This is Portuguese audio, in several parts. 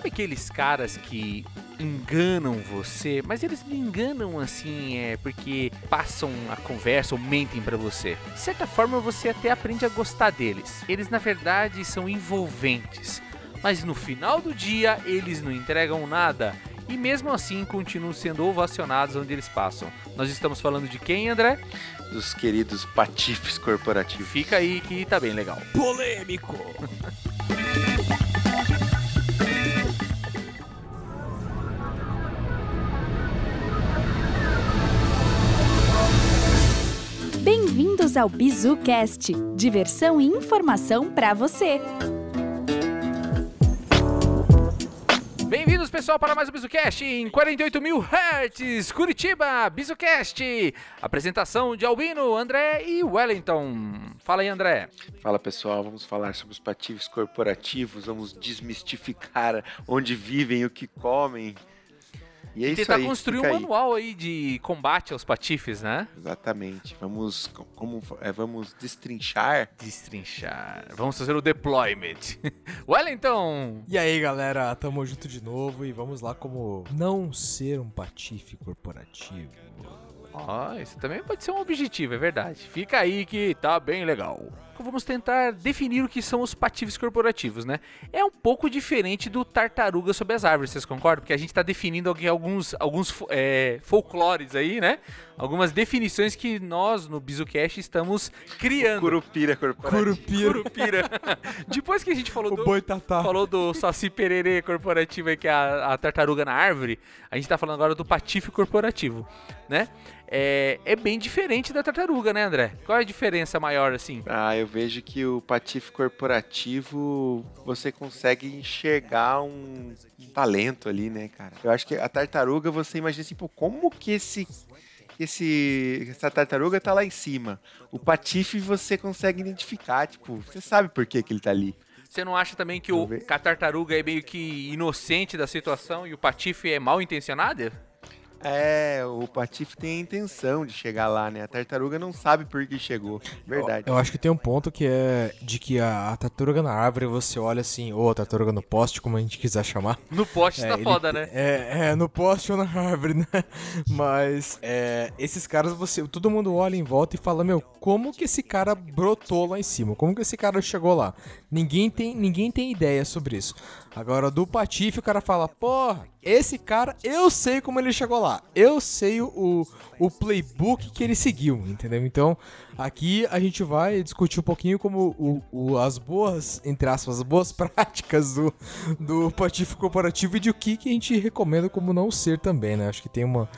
Sabe aqueles caras que enganam você, mas eles me enganam assim, porque passam a conversa ou mentem pra você. De certa forma, você até aprende a gostar deles. Eles, na verdade, são envolventes, mas no final do dia, eles não entregam nada. E mesmo assim, continuam sendo ovacionados onde eles passam. Nós estamos falando de quem, André? Dos queridos patifes corporativos. Fica aí que tá bem legal. Polêmico! Bem-vindos ao BizuCast, diversão e informação pra você. Bem-vindos, pessoal, para mais um BizuCast em 48.000 Hz, Curitiba, BizuCast. Apresentação de Albino, André e Wellington. Fala aí, André. Fala, pessoal, vamos falar sobre os patifes corporativos, vamos desmistificar onde vivem, o que comem. E é isso tentar aí, construir um manual aí de combate aos patifes, né? Exatamente. Vamos destrinchar. Vamos fazer o deployment. Wellington! E aí, galera, tamo junto de novo e vamos lá como não ser um patife corporativo. Isso também pode ser um objetivo, é verdade. Fica aí que tá bem legal. Vamos tentar definir o que são os patifes corporativos, né? É um pouco diferente do tartaruga sob as árvores, vocês concordam? Porque a gente tá definindo aqui alguns folclores aí, né? Algumas definições que nós, no BizuCast, estamos criando. Curupira corporativo. Curupira. Depois que a gente falou falou do Saci Pererê corporativo aí, que é a tartaruga na árvore, a gente tá falando agora do patife corporativo, né? É bem diferente da tartaruga, né, André? Qual é a diferença maior, assim? Eu vejo que o patife corporativo, você consegue enxergar um talento ali, né, cara? Eu acho que a tartaruga, você imagina assim, pô, como que essa tartaruga tá lá em cima? O patife você consegue identificar, tipo, você sabe por que ele tá ali. Você não acha também que a tartaruga é meio que inocente da situação e o patife é mal intencionado? O patife tem a intenção de chegar lá, né? A tartaruga não sabe por que chegou. Verdade. Eu acho que tem um ponto que é de que a tartaruga na árvore, você olha assim, ou a tartaruga no poste, como a gente quiser chamar. No poste tá foda, né? No poste ou na árvore, né? Mas, esses caras, todo mundo olha em volta e fala, como que esse cara brotou lá em cima? Como que esse cara chegou lá? Ninguém tem ideia sobre isso. Agora, do patife, o cara fala, porra, esse cara, eu sei como ele chegou lá. Eu sei o playbook que ele seguiu, entendeu? Então, aqui a gente vai discutir um pouquinho como as boas, entre aspas, as boas práticas do patife corporativo e de o que a gente recomenda como não ser também, né? Acho que tem uma...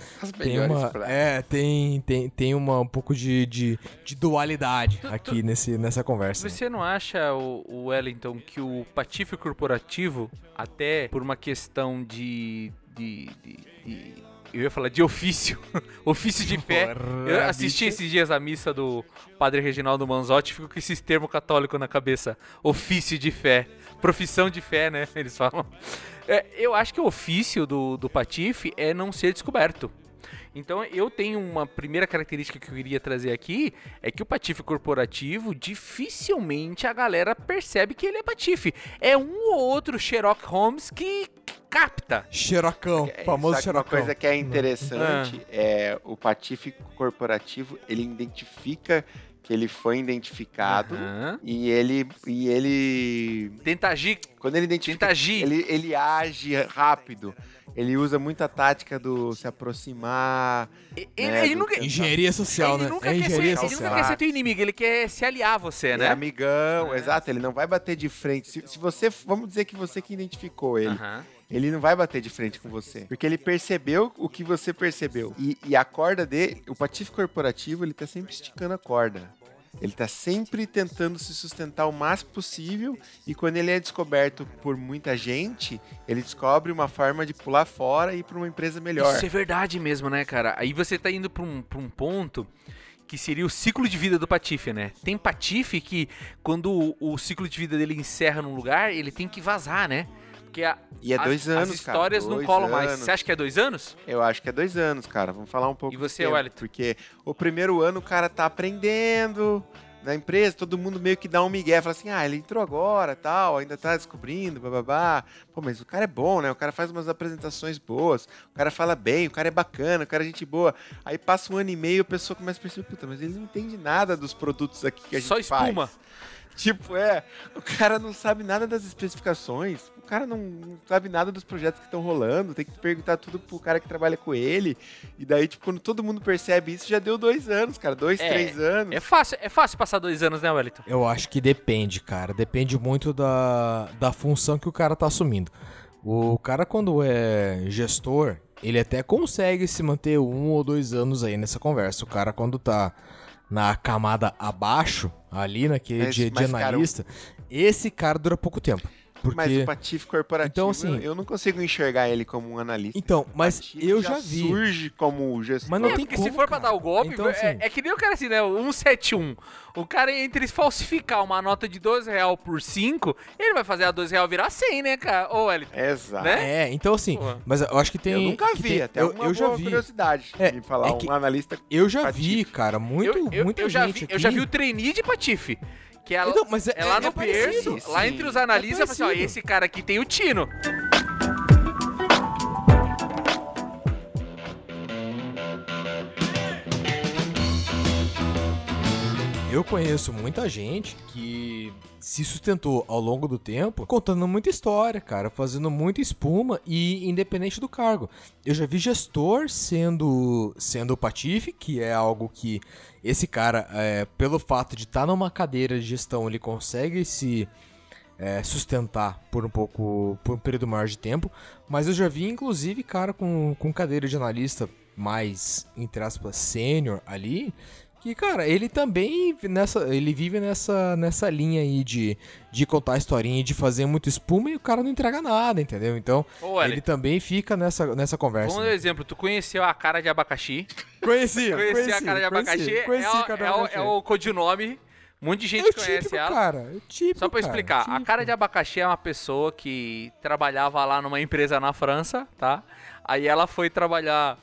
Tem um pouco de dualidade aqui nessa conversa. Você não acha, o Wellington, que o patife corporativo, até por uma questão eu ia falar de ofício, ofício de fé. Eu assisti esses dias a missa do Padre Reginaldo Manzotti e fico com esses termos católicos na cabeça. Ofício de fé, profissão de fé, né? Eles falam. Eu acho que o ofício do patife é não ser descoberto. Então eu tenho uma primeira característica que eu queria trazer aqui, é que o patife corporativo, dificilmente a galera percebe que ele é patife. É um ou outro Sherlock Holmes que capta. Xerocão, famoso Xerocão. Uma coisa que é interessante é o patife corporativo, ele identifica que ele foi identificado e ele tenta agir. Quando ele identifica, ele age rápido. Ele usa muita tática do se aproximar. Ele nunca... Engenharia social, né? Ele nunca quer ser teu inimigo, ele quer se aliar a você, né? É amigão, exato. Ele não vai bater de frente. Se você, vamos dizer que você que identificou ele. Ele não vai bater de frente com você. Porque ele percebeu o que você percebeu. E a corda dele, o patife corporativo, ele tá sempre esticando a corda. Ele tá sempre tentando se sustentar o máximo possível e quando ele é descoberto por muita gente, ele descobre uma forma de pular fora e ir pra uma empresa melhor. Isso é verdade mesmo, né, cara? Aí você tá indo pra um ponto que seria o ciclo de vida do patife, né? Tem patife que quando o ciclo de vida dele encerra num lugar, ele tem que vazar, né? Porque E é 2 anos, as histórias cara, não colam mais. Você acha que é 2 anos? Eu acho que é 2 anos, cara. Vamos falar um pouco. E você, Wellington? Porque o primeiro ano o cara tá aprendendo, na empresa, todo mundo meio que dá um migué, fala assim, ele entrou agora, tal, ainda tá descobrindo, bababá. Pô, mas o cara é bom, né? O cara faz umas apresentações boas, o cara fala bem, o cara é bacana, o cara é gente boa. Aí passa 1 ano e meio, a pessoa começa a perceber, puta, mas ele não entende nada dos produtos aqui que a gente faz. Só espuma. Tipo, o cara não sabe nada das especificações, o cara não sabe nada dos projetos que estão rolando, tem que perguntar tudo pro cara que trabalha com ele, e daí, tipo, quando todo mundo percebe isso, já deu 2 anos, cara, 2, 3 anos. É fácil passar 2 anos, né, Wellington? Eu acho que depende, cara, depende muito da função que o cara tá assumindo. O cara, quando é gestor, ele até consegue se manter 1 ou 2 anos aí nessa conversa. O cara, quando tá na camada abaixo, ali naquele dia de analista, esse cara dura pouco tempo. Porque... Mas o patife corporativo, então, assim, eu não consigo enxergar ele como um analista. Então, mas eu já vi. Surge como gestor. Mas não tem porque como, se for pra cara. dar o golpe, Então, assim, é que nem o cara assim, né? O 171. O cara, entre falsificar uma nota de R$2 por 5, ele vai fazer a R$2 virar 100, né, cara? Ô, Wellington. Exato. Né? então assim, mas eu acho que tem... Eu nunca vi, até eu já vi. curiosidade de falar que um analista eu já patife. vi, cara, muita eu gente aqui... Eu já vi o trainee de patife. Que ela, Então, mas é lá no berço, parecido. lá entre os analistas, fala assim, ó, esse cara aqui tem o tino. Eu conheço muita gente que se sustentou ao longo do tempo contando muita história, cara, fazendo muita espuma e independente do cargo. Eu já vi gestor sendo patife, que é algo que esse cara, pelo fato de estar numa cadeira de gestão, ele consegue se sustentar por um período maior de tempo. Mas eu já vi, inclusive, cara com cadeira de analista mais, entre aspas, sênior ali, que, cara, ele também ele vive nessa linha aí de contar a historinha e de fazer muito espuma e o cara não entrega nada, entendeu? Então, ele também fica nessa conversa. Vamos dar um exemplo, tu conheceu a cara de abacaxi? Conheci a cara de abacaxi. É o codinome. Muita gente conhece ela. Cara, só pra explicar, a cara de abacaxi é uma pessoa que trabalhava lá numa empresa na França, tá? Aí ela foi trabalhar...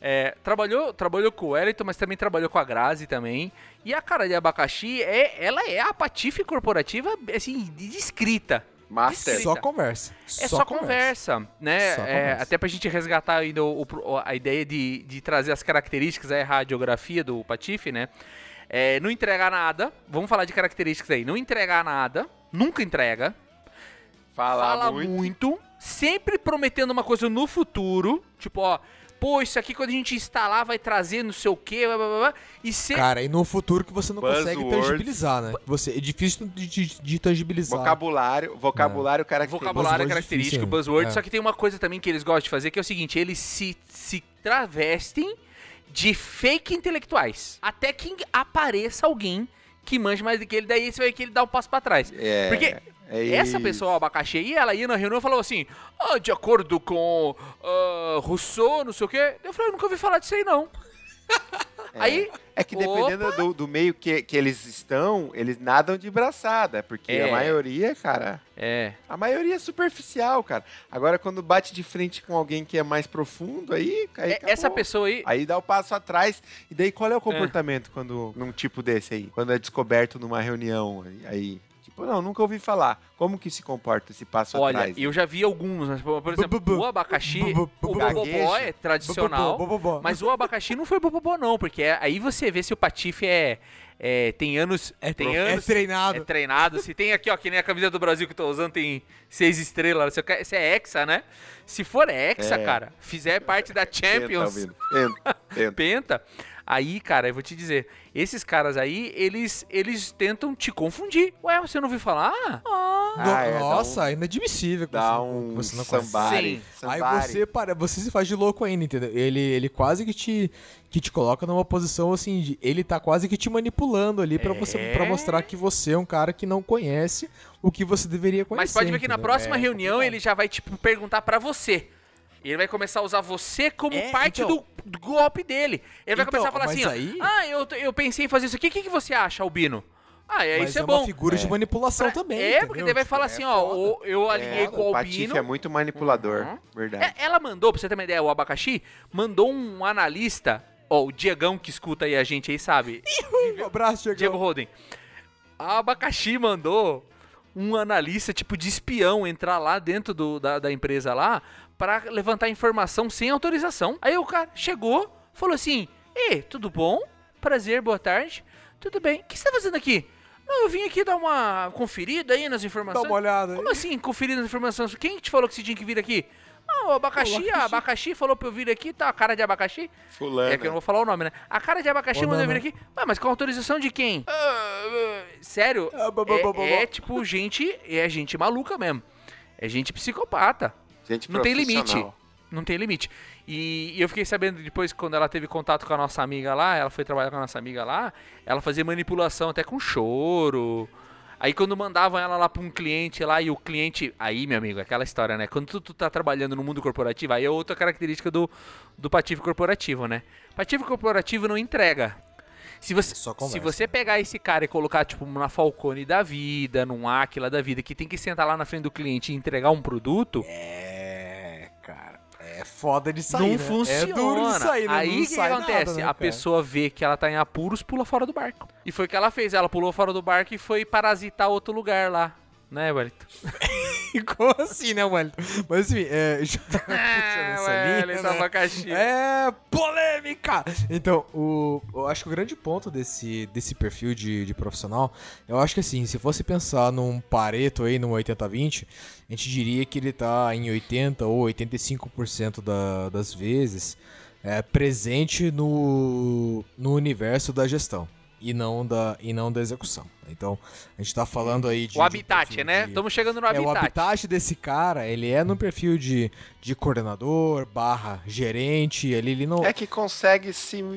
trabalhou com o Wellington, mas também trabalhou com a Grazi também. E a cara de abacaxi, ela é a patife corporativa, assim, descrita. Master. Só conversa. Só conversa, né? Conversa. Até pra gente resgatar ainda a ideia de trazer as características, a radiografia do patife, né? Não entregar nada. Vamos falar de características aí. Não entregar nada. Nunca entrega. Fala muito. Sempre prometendo uma coisa no futuro. Tipo, ó... Pô, isso aqui quando a gente instalar vai trazer não sei o que, blá, blá, blá, Cara, e no futuro que você não consegue tangibilizar, né? É difícil de tangibilizar. Vocabulário característico. Vocabulário característico, buzzword. É. Só que tem uma coisa também que eles gostam de fazer, que é o seguinte, eles se travestem de fake intelectuais. Até que apareça alguém que manja mais do que ele, daí você vai ver que ele dá um passo pra trás. Porque... essa pessoa, o abacaxi, ela ia na reunião e falou assim, de acordo com Rousseau, não sei o quê. Eu falei, eu nunca ouvi falar disso aí, não. Aí, que dependendo do meio que eles estão, eles nadam de braçada, porque a maioria, cara... A maioria é superficial, cara. Agora, quando bate de frente com alguém que é mais profundo, aí essa pessoa aí... Aí dá o passo atrás. E daí, qual é o comportamento quando num tipo desse aí? Quando é descoberto numa reunião, aí... Não, nunca ouvi falar. Como que se comporta esse passo atrás? Olha, eu já vi alguns, mas, por exemplo, o abacaxi, o bobobó é tradicional, mas o abacaxi não foi bobobó não, porque aí você vê se o patife tem anos... É treinado. É treinado. Se tem aqui, ó, que nem a camisa do Brasil que eu tô usando, tem 6 estrelas. Se é hexa, né? Se for hexa, cara, fizer parte da Champions... Penta. Aí, cara, eu vou te dizer, esses caras aí, eles tentam te confundir. Ué, você não ouviu falar? Nossa, inadmissível. Dá você não somebody. Aí você se faz de louco ainda, entendeu? Ele quase que te coloca numa posição assim, ele tá quase que te manipulando ali pra mostrar que você é um cara que não conhece o que você deveria conhecer. Mas pode ver que entendeu? na próxima reunião ele já vai, tipo, perguntar pra você. Ele vai começar a usar você como parte do golpe dele. Ele vai começar a falar assim, eu pensei em fazer isso aqui, o que você acha, Albino? Isso é bom. Uma figura de manipulação também, porque daí vai falar assim, eu alinhei com o Albino. O patife é muito manipulador, verdade. Ela mandou, pra você ter uma ideia, o abacaxi mandou um analista, o Diegão que escuta aí a gente aí, sabe? Um abraço, Diego Roden. A Abacaxi mandou um analista tipo de espião entrar lá dentro da empresa lá pra levantar informação sem autorização. Aí o cara chegou, falou assim: "Ei, tudo bom? Prazer, boa tarde. Tudo bem. O que você tá fazendo aqui?" "Não, eu vim aqui dar uma conferida aí nas informações." Dá uma olhada aí. "Como assim, conferir nas informações? Quem te falou que você tinha que vir aqui?" "Ah, o Abacaxi, a Abacaxi falou pra eu vir aqui, tá? A cara de Abacaxi." Fulano. É que eu não vou falar o nome, né? "A cara de Abacaxi mandou eu vir aqui." "Ué, mas com autorização de quem?" Sério, é tipo gente maluca mesmo. É gente psicopata. Gente Não tem limite. profissional. Não tem limite. E eu fiquei sabendo depois, quando ela teve contato com a nossa amiga lá, ela foi trabalhar com a nossa amiga lá, ela fazia manipulação até com choro. Aí quando mandavam ela lá pra um cliente lá, e o cliente... Aí, meu amigo, aquela história, né? Quando tu tá trabalhando no mundo corporativo, aí é outra característica do patife corporativo, né? Patife corporativo não entrega. Se você pegar esse cara e colocar, tipo, na Falcone da vida, num Aquila da vida, que tem que sentar lá na frente do cliente e entregar um produto... Cara, é foda de sair, não né? funciona. É duro de sair, né? Aí o que acontece? Nada, né, a pessoa vê que ela tá em apuros, pula fora do barco. E foi o que ela fez. Ela pulou fora do barco e foi parasitar outro lugar lá. Né, Wellington? Como assim, né, Wellington? Mas enfim, já tá puxando essa linha, né? Abacaxi. É polêmica! Então, eu acho que o grande ponto desse perfil de profissional, eu acho que assim, se fosse pensar num Pareto aí, num 80-20, a gente diria que ele tá em 80% ou 85% das vezes presente no universo da gestão. E não da execução. Então, a gente tá falando aí de... O habitat, né? Estamos chegando no habitat. O habitat desse cara, ele é no perfil de coordenador, /gerente, ele não... É que consegue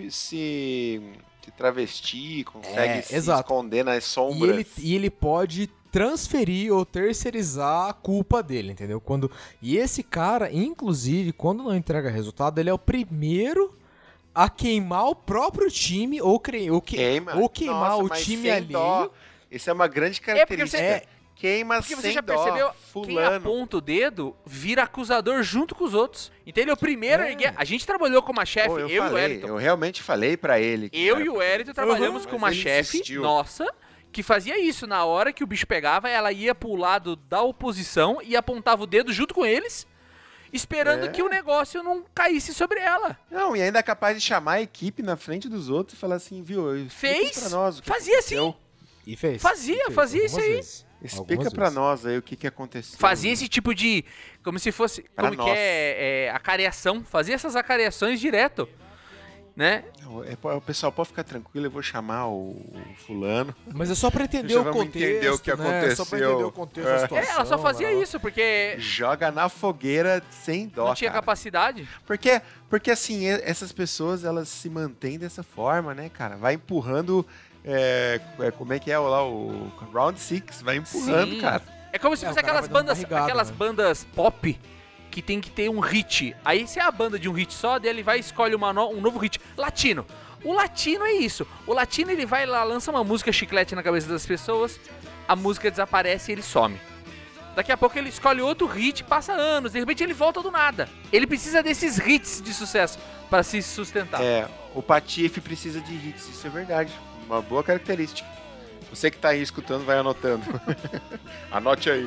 se travestir, consegue se esconder nas sombras. E ele pode transferir ou terceirizar a culpa dele, entendeu? E esse cara, inclusive, quando não entrega resultado, ele é o primeiro a queimar o próprio time ou queimar o time alheio. Isso é uma grande característica. Queima porque sem você já dó. percebeu, Fulano. quem aponta o dedo vira acusador junto com os outros. Então ele é o primeiro a erguer. A gente trabalhou com uma chefe, eu e o Wellington. Eu realmente falei pra ele. Eu e o Wellington trabalhamos com uma chefe nossa que fazia isso. Na hora que o bicho pegava, ela ia pro lado da oposição e apontava o dedo junto com eles, esperando que o negócio não caísse sobre ela. Não, e ainda é capaz de chamar a equipe na frente dos outros e falar assim, viu? Fez? Pra nós o que fazia aconteceu. assim. E fez. Fazia isso aí. Explica pra nós aí o que aconteceu. Fazia esse tipo de... Como se fosse... Pra como que é acareação. Fazia essas acareações direto. Né? O pessoal pode ficar tranquilo, eu vou chamar o fulano. Mas é só pra entender o contexto, entender o que aconteceu. Só pra entender o contexto da situação. Ela só fazia isso, porque... Joga na fogueira sem dó, não tinha capacidade. Porque assim, essas pessoas, elas se mantêm dessa forma, né, cara? Vai empurrando... como é que é lá o Round 6? Vai empurrando, cara. É como se fosse aquelas bandas pop que tem que ter um hit. Aí se é a banda de um hit só, daí ele vai e escolhe um novo hit. Latino. O latino é isso. O latino, ele vai lá, lança uma música chiclete na cabeça das pessoas, a música desaparece e ele some. Daqui a pouco ele escolhe outro hit, passa anos, de repente ele volta do nada. Ele precisa desses hits de sucesso para se sustentar. O patife precisa de hits, isso é verdade. Uma boa característica. Você que tá aí escutando, vai anotando. Anote aí.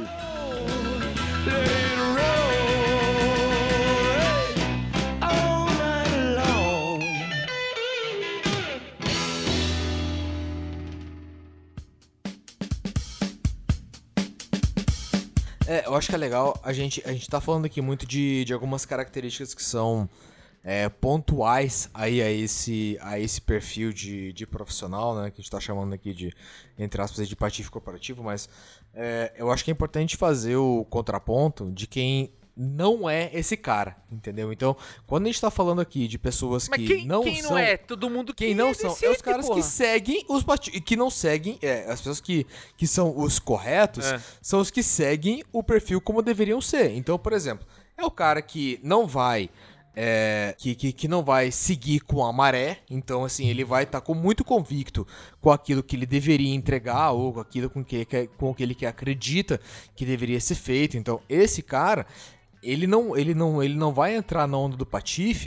Eu acho que é legal, a gente tá falando aqui muito de algumas características que são pontuais aí a esse perfil de profissional, né, que a gente tá chamando aqui de, entre aspas, de patife corporativo, mas eu acho que é importante fazer o contraponto de quem não é esse cara, entendeu? Então, quando a gente tá falando aqui de pessoas que não são... Quem não é? Todo mundo que quem não são é os caras que seguem os que não seguem... as pessoas que são os corretos são os que seguem o perfil como deveriam ser. Então, por exemplo, é o cara que não vai... que não vai seguir com a maré. Então, assim, ele vai estar muito convicto com aquilo que ele deveria entregar ou com aquilo com que ele acredita que deveria ser feito. Então, esse cara... Ele não vai entrar na onda do patife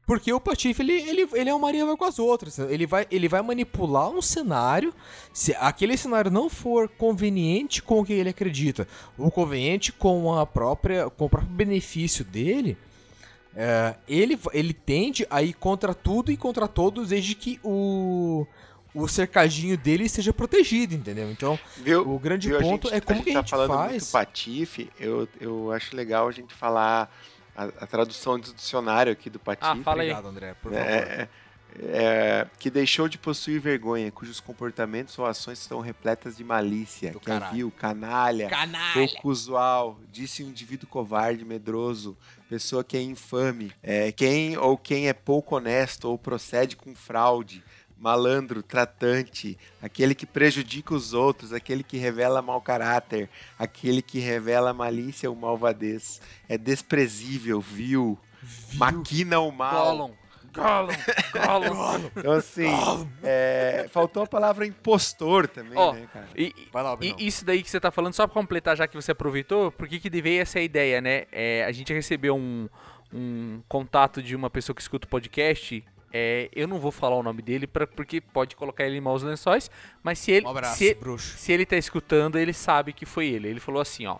Porque o Patife, ele é uma Maria vai com as outras. Ele vai manipular um cenário, se aquele cenário não for conveniente com o que ele acredita, ou conveniente com o próprio benefício dele, ele tende a ir contra tudo e contra todos, desde que o cercadinho dele seja protegido, entendeu? Então, o grande ponto é como que a gente falando faz... muito Patife, eu acho legal a gente falar a tradução do dicionário aqui do Patife. Fala aí. Obrigado, André, por favor. Que deixou de possuir vergonha, cujos comportamentos ou ações são repletas de malícia, que é vil, canalha, pouco usual, disse um indivíduo covarde, medroso, pessoa que é infame, quem é pouco honesto ou procede com fraude, malandro, tratante, aquele que prejudica os outros, aquele que revela mau caráter, aquele que revela malícia ou malvadez, é desprezível, vil. Maquina o mal. Gollum. Então, assim, faltou a palavra impostor também, né, cara? Vai lá, e isso daí que você tá falando, só pra completar, já que você aproveitou, por que veio essa ideia, né? A gente recebeu um contato de uma pessoa que escuta o podcast. Eu não vou falar o nome dele porque pode colocar ele em maus lençóis, mas se ele tá escutando, ele sabe que foi ele. Ele falou assim, ó.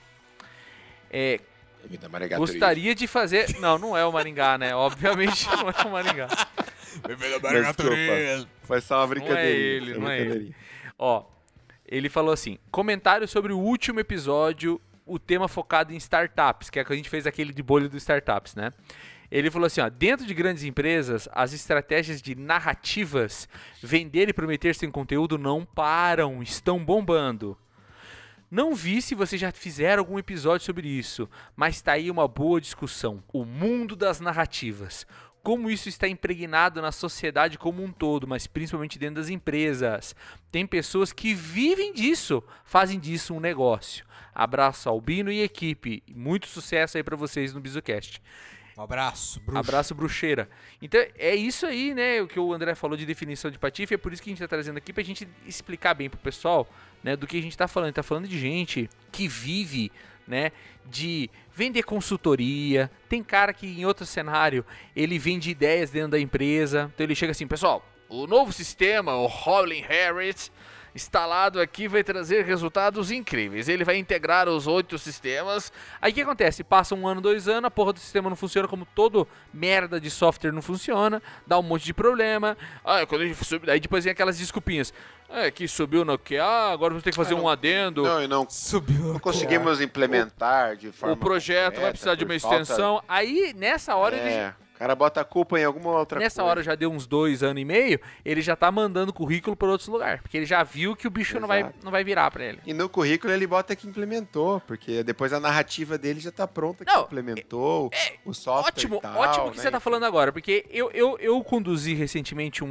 Gostaria de fazer... Não é o Maringá, né? Obviamente não é o Maringá. Foi só uma brincadeira. Não é ele. Ó, ele falou assim, comentário sobre o último episódio, o tema focado em startups, que é que a gente fez aquele de bolha dos startups, né? Ele falou assim, ó, dentro de grandes empresas, as estratégias de narrativas, vender e prometer sem conteúdo não param, estão bombando. Não vi se vocês já fizeram algum episódio sobre isso, mas tá aí uma boa discussão. O mundo das narrativas. Como isso está impregnado na sociedade como um todo, mas principalmente dentro das empresas. Tem pessoas que vivem disso, fazem disso um negócio. Abraço Albino e equipe. Muito sucesso aí pra vocês no BizuCast. Um abraço, bruxo. Abraço, bruxeira. Então, é isso aí, né? O que o André falou de definição de patife. É por isso que a gente tá trazendo aqui pra gente explicar bem pro pessoal, né? Do que a gente tá falando. A gente tá falando de gente que vive, né? De vender consultoria. Tem cara que em outro cenário, ele vende ideias dentro da empresa. Então ele chega assim, pessoal, o novo sistema, o Howlin' Harris, instalado aqui, vai trazer resultados incríveis. Ele vai integrar os 8 sistemas. Aí o que acontece? Passa 1 ano, 2 anos, a porra do sistema não funciona, como todo merda de software não funciona, dá um monte de problema. Quando a gente sobe, aí depois vem aquelas desculpinhas. Que subiu no QA, agora vamos ter que fazer um adendo. Não conseguimos implementar de forma o projeto vai precisar de uma extensão. Aí, nessa hora, o cara bota a culpa em alguma outra coisa. Nessa hora já deu uns 2 anos e meio, ele já tá mandando currículo para outros lugares. Porque ele já viu que o bicho não vai virar para ele. E no currículo ele bota que implementou, porque depois a narrativa dele já tá pronta que implementou o software ótimo, e tal, ótimo que você tá falando agora, porque eu conduzi recentemente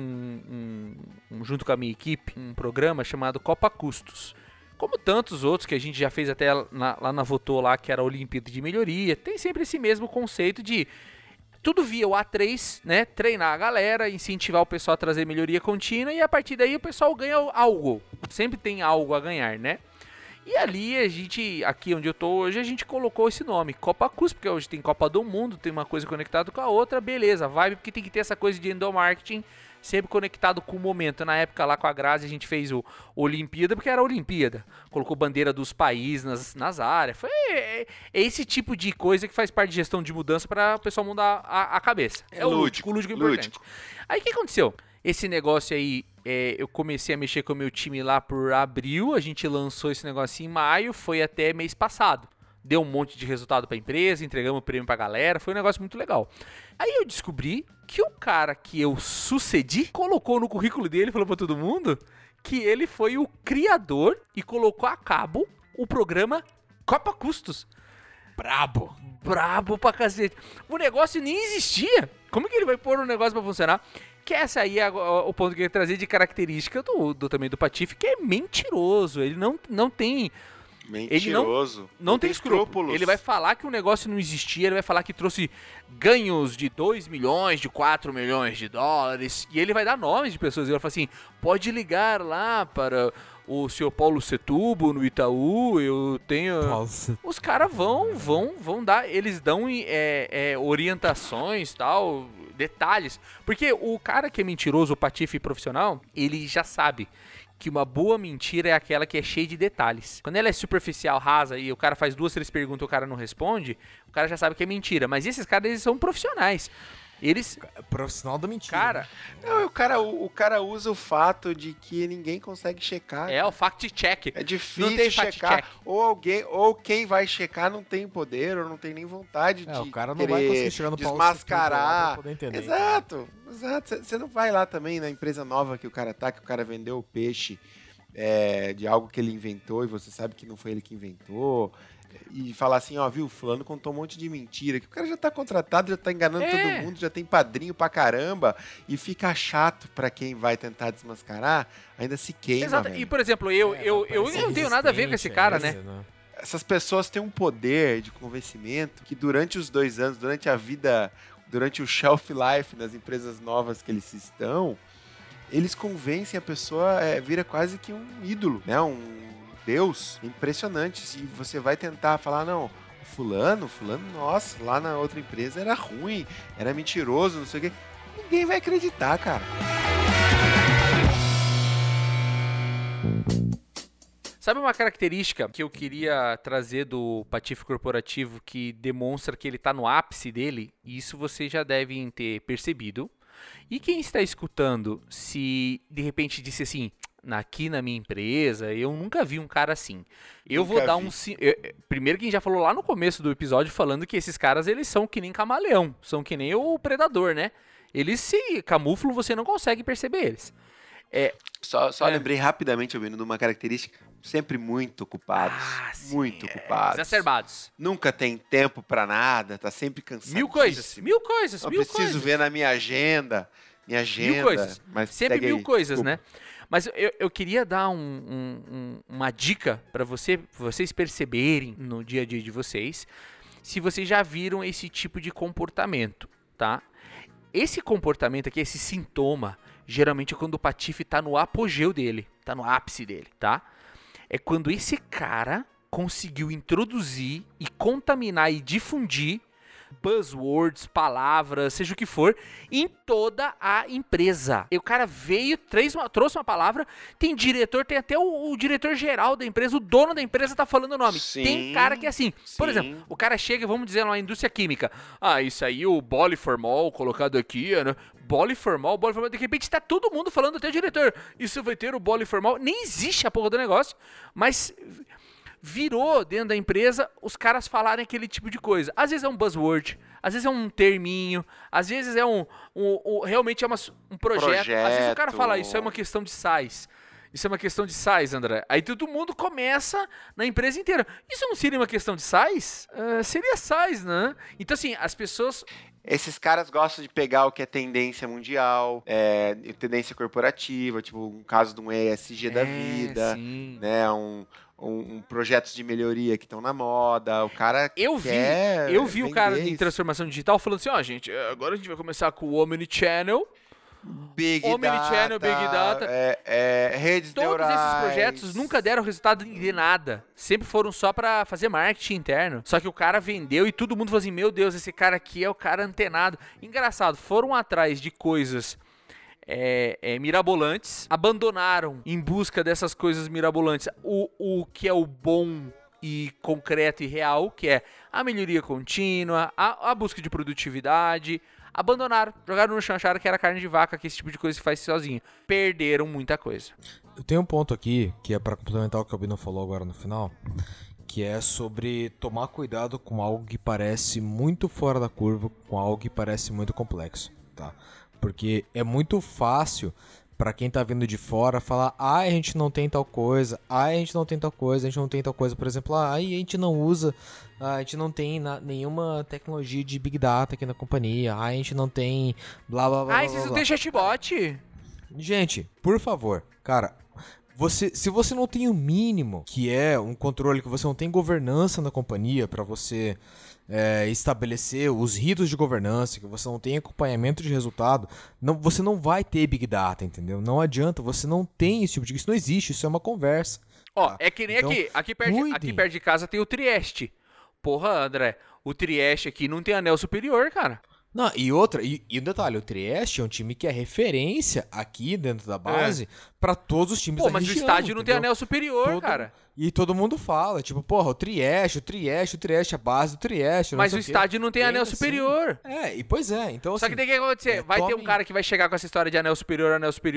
junto com a minha equipe, um programa chamado Copa Custos. Como tantos outros que a gente já fez até lá na Votô, lá, que era a Olimpíada de Melhoria, tem sempre esse mesmo conceito de tudo via o A3, né? Treinar a galera, incentivar o pessoal a trazer melhoria contínua e a partir daí o pessoal ganha algo. Sempre tem algo a ganhar, né? E ali a gente, aqui onde eu tô hoje, a gente colocou esse nome, Copa Cus, porque hoje tem Copa do Mundo, tem uma coisa conectada com a outra, beleza, vibe, porque tem que ter essa coisa de endomarketing sempre conectado com o momento. Na época lá com a Grazi a gente fez o Olimpíada, porque era a Olimpíada. Colocou bandeira dos países nas áreas. É esse tipo de coisa que faz parte de gestão de mudança para o pessoal mudar a cabeça. É lúdico importante. Aí o que aconteceu? Esse negócio aí, eu comecei a mexer com o meu time lá por abril, a gente lançou esse negócio em maio, foi até mês passado. Deu um monte de resultado pra empresa, entregamos o prêmio pra galera, foi um negócio muito legal. Aí eu descobri que o cara que eu sucedi colocou no currículo dele, falou pra todo mundo, que ele foi o criador e colocou a cabo o programa Copa Custos. Brabo pra cacete. O negócio nem existia. Como que ele vai pôr um negócio pra funcionar? Que essa aí é o ponto que eu ia trazer de característica também do Patife, que é mentiroso. Ele não tem... Mentiroso. Ele não tem escrúpulos. Ele vai falar que o negócio não existia, ele vai falar que trouxe ganhos de 2 milhões, de 4 milhões de dólares, e ele vai dar nomes de pessoas. Ele vai falar assim, pode ligar lá para o seu Paulo Setúbal no Itaú, eu tenho... Os caras vão dar, eles dão orientações, tal, detalhes. Porque o cara que é mentiroso, o patife profissional, ele já sabe que uma boa mentira é aquela que é cheia de detalhes. Quando ela é superficial, rasa, e o cara faz 2, 3 perguntas e o cara não responde, o cara já sabe que é mentira. Mas esses caras, eles são profissionais. Eles... Profissional da mentira. Cara... Não, o cara usa o fato de que ninguém consegue checar. É, o fact-check. É difícil não tem checar. Ou quem vai checar não tem poder, ou não tem nem vontade de o cara não vai conseguir chegar no desmascarar. Pra poder entender. Exato. Você não vai lá também na empresa nova que o cara tá, que o cara vendeu o peixe de algo que ele inventou e você sabe que não foi ele que inventou. E falar assim, ó, viu, fulano contou um monte de mentira, que o cara já tá contratado, já tá enganando todo mundo, já tem padrinho pra caramba, e fica chato pra quem vai tentar desmascarar, ainda se queima, Exato. velho. E, por exemplo, eu não tenho nada a ver com esse cara, né? Essas pessoas têm um poder de convencimento que durante os 2 anos, durante a vida, durante o shelf life nas empresas novas que eles estão, eles convencem a pessoa, vira quase que um ídolo, né, Deus, impressionante. Se você vai tentar falar, não, fulano, nossa, lá na outra empresa era ruim, era mentiroso, não sei o quê, ninguém vai acreditar, cara. Sabe uma característica que eu queria trazer do patife corporativo que demonstra que ele tá no ápice dele? Isso vocês já devem ter percebido. E quem está escutando, se de repente disse assim... Aqui na minha empresa, eu nunca vi um cara assim. Eu vou dar um... Primeiro que a gente já falou lá no começo do episódio, falando que esses caras, eles são que nem camaleão. São que nem o predador, né? Eles se camuflam, você não consegue perceber eles. Só lembrei rapidamente, ouvindo, de uma característica, sempre muito ocupados. Muito ocupados. Exacerbados. Nunca tem tempo pra nada, tá sempre cansado. Mil coisas. Eu preciso ver na minha agenda. Mil coisas. Mas sempre mil coisas, desculpa. né? Mas eu queria dar uma dica para vocês perceberem no dia a dia de vocês, se vocês já viram esse tipo de comportamento, tá? Esse comportamento aqui, esse sintoma, geralmente é quando o patife tá no apogeu dele, tá no ápice dele, tá? É quando esse cara conseguiu introduzir e contaminar e difundir buzzwords, palavras, seja o que for, em toda a empresa. E o cara veio, trouxe uma palavra, tem diretor, tem até o diretor-geral da empresa, o dono da empresa tá falando o nome. Sim, tem cara que é assim. Por exemplo, o cara chega, vamos dizer, numa indústria química. Isso aí, o boliformol colocado aqui, né? Boliformol, de repente tá todo mundo falando, até o diretor. Isso vai ter o boliformol. Nem existe a porra do negócio, mas... virou dentro da empresa os caras falarem aquele tipo de coisa. Às vezes é um buzzword, às vezes é um terminho, às vezes é realmente é um projeto. Às vezes o cara fala, isso é uma questão de size. Isso é uma questão de size, André. Aí todo mundo começa na empresa inteira. Isso não seria uma questão de size? Seria size, né? Então, assim, as pessoas... Esses caras gostam de pegar o que é tendência mundial, tendência corporativa, tipo um caso de um ESG da vida, sim. Né? Projetos de melhoria que estão na moda, o cara eu vi o cara em transformação digital falando assim, gente, agora a gente vai começar com o Omnichannel. Big Data. Redes neurais. Todos esses projetos nunca deram resultado de nada. Sempre foram só pra fazer marketing interno. Só que o cara vendeu e todo mundo falou assim, meu Deus, esse cara aqui é o cara antenado. Engraçado, foram atrás de coisas... mirabolantes, abandonaram em busca dessas coisas mirabolantes o que é o bom e concreto e real, que é a melhoria contínua, a busca de produtividade. Abandonaram, jogaram no chão, acharam que era carne de vaca, que esse tipo de coisa se faz sozinho. Perderam muita coisa. Eu tenho um ponto aqui, que é para complementar o que o Bino falou agora no final, que é sobre tomar cuidado com algo que parece muito fora da curva, com algo que parece muito complexo, tá? Porque é muito fácil pra quem tá vindo de fora falar, a gente não tem tal coisa, a gente não tem tal coisa, a gente não tem tal coisa, por exemplo, a gente não usa, a gente não tem nenhuma tecnologia de Big Data aqui na companhia, a gente não tem blá blá blá. Vocês não tem chatbot? Gente, por favor, cara, se você não tem o mínimo, que é um controle, que você não tem governança na companhia pra você estabelecer os ritos de governança, que você não tem acompanhamento de resultado, você não vai ter Big Data, entendeu? Não adianta, você não tem esse tipo de... Isso não existe, isso é uma conversa. Tá? É que nem então, aqui perto de casa tem o Trieste. Porra, André, o Trieste aqui não tem anel superior, cara. Não, e outra, e um detalhe, o Trieste é um time que é referência aqui dentro da base pra todos os times da região. Pô, mas o estádio não tem anel superior, cara. E todo mundo fala, tipo, porra, o Trieste, a base do Trieste. Mas o estádio não tem anel superior. E pois é, então Só que tem que acontecer, vai ter um cara que vai chegar com essa história de anel superior,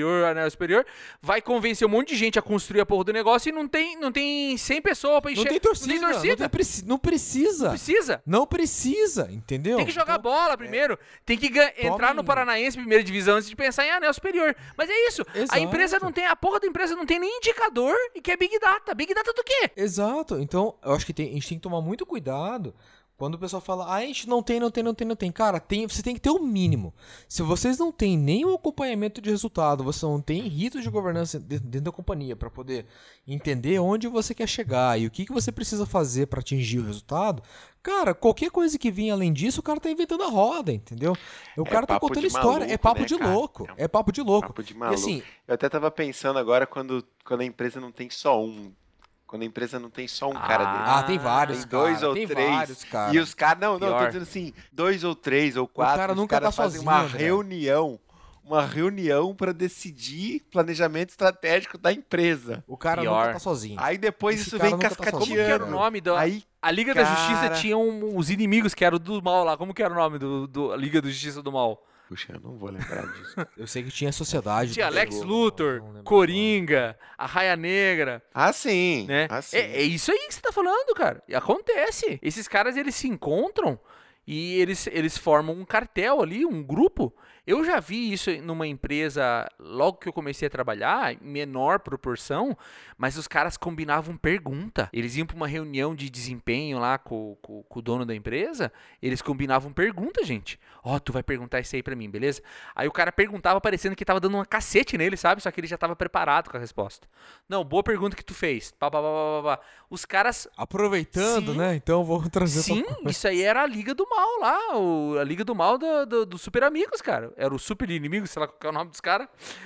vai convencer um monte de gente a construir a porra do negócio e não tem 100 pessoas pra encher. Não tem torcida. Não precisa. Não precisa, entendeu? Tem que jogar bola primeiro. Tem que entrar no Paranaense, primeira divisão, antes de pensar em anel superior. Mas é isso. Exato. A empresa não tem, a porra da empresa não tem nem indicador e quer Big Data. Big Data do quê? Exato. Então, eu acho que a gente tem que tomar muito cuidado quando o pessoal fala, a gente não tem. Cara, você tem que ter o mínimo. Se vocês não têm nenhum acompanhamento de resultado, você não tem ritos de governança dentro da companhia para poder entender onde você quer chegar e o que você precisa fazer para atingir o resultado, cara, qualquer coisa que vinha além disso, o cara tá inventando a roda, entendeu? O cara tá contando história. Maluco, é papo né, de cara? louco. É papo de louco. Papo de maluco. E assim, eu até tava pensando agora quando a empresa não tem só um. Quando a empresa não tem só um cara dele. tem vários, tem dois ou três. Vários, cara. E os caras, não, tô dizendo assim, 2 ou 3 ou 4, cara nunca os caras tá fazem sozinho, uma reunião para decidir planejamento estratégico da empresa. O cara nunca tá sozinho. Aí depois Esse isso cara vem nunca tá cascateando. Como que era o nome da... Aí, a Liga da Justiça tinha os inimigos que eram do mal lá. Como que era o nome da Liga da Justiça do Mal? Puxa, eu não vou lembrar disso. Eu sei que tinha a sociedade. Tinha Lex Pegou, Luthor, não lembro Coringa, a Raia Negra. Sim. Né? Sim. É isso aí que você tá falando, cara. E acontece. Esses caras, eles se encontram e eles formam um cartel ali, um grupo. Eu já vi isso numa empresa, logo que eu comecei a trabalhar, em menor proporção, mas os caras combinavam pergunta. Eles iam pra uma reunião de desempenho lá com o dono da empresa, eles combinavam pergunta, gente. Tu vai perguntar isso aí pra mim, beleza? Aí o cara perguntava parecendo que tava dando uma cacete nele, sabe? Só que ele já tava preparado com a resposta. Não, boa pergunta que tu fez. Os caras... Aproveitando, né? Então vou trazer... Sim, isso aí era a Liga do Mal lá, a Liga do Mal do Super Amigos, cara. Era o super inimigo, sei lá qual é o nome dos caras.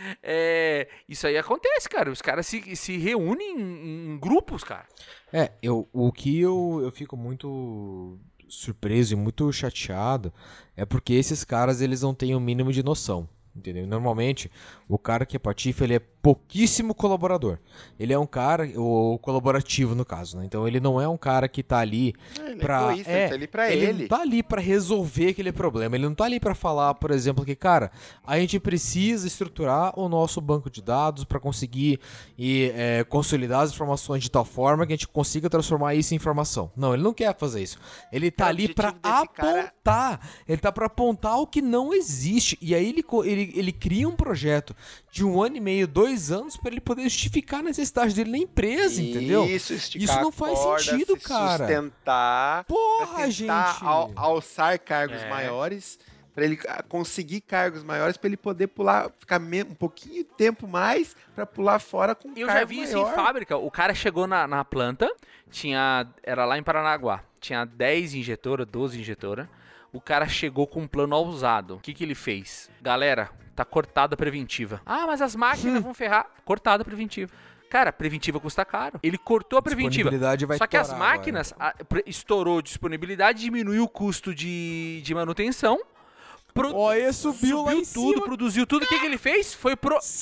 Isso aí acontece, cara. Os caras se reúnem em grupos, cara. O que eu fico muito surpreso e muito chateado é porque esses caras, eles não têm o mínimo de noção. Entendeu? Normalmente, o cara que é patife, ele é pouquíssimo colaborador. Ele é um cara, o colaborativo no caso, né? Então ele não é um cara que tá ali pra... Ele tá ali pra ele não tá ali pra resolver aquele problema. Ele não tá ali pra falar, por exemplo, que, cara, a gente precisa estruturar o nosso banco de dados pra conseguir consolidar as informações de tal forma que a gente consiga transformar isso em informação. Não, ele não quer fazer isso. Ele tá ali pra apontar. Ele tá pra apontar o que não existe. E aí ele cria um projeto de 1 ano e meio, 2 anos, pra ele poder justificar a necessidade dele na empresa, entendeu? Isso não faz sentido, cara. Sustentar. Porra, gente. Alçar cargos maiores, pra ele conseguir cargos maiores, pra ele poder pular, ficar um pouquinho de tempo mais pra pular fora com Eu cargo já vi isso maior. em fábrica. O cara chegou na planta, era lá em Paranaguá, tinha 10 injetoras, 12 injetoras. O cara chegou com um plano ousado. O que ele fez? Galera, tá cortada a preventiva. Mas as máquinas vão ferrar. Cortada a preventiva. Cara, preventiva custa caro. Ele cortou a preventiva. Só que as máquinas estourou disponibilidade, diminuiu o custo de manutenção. Subiu lá em tudo, cima. Produziu tudo. O que ele fez? Foi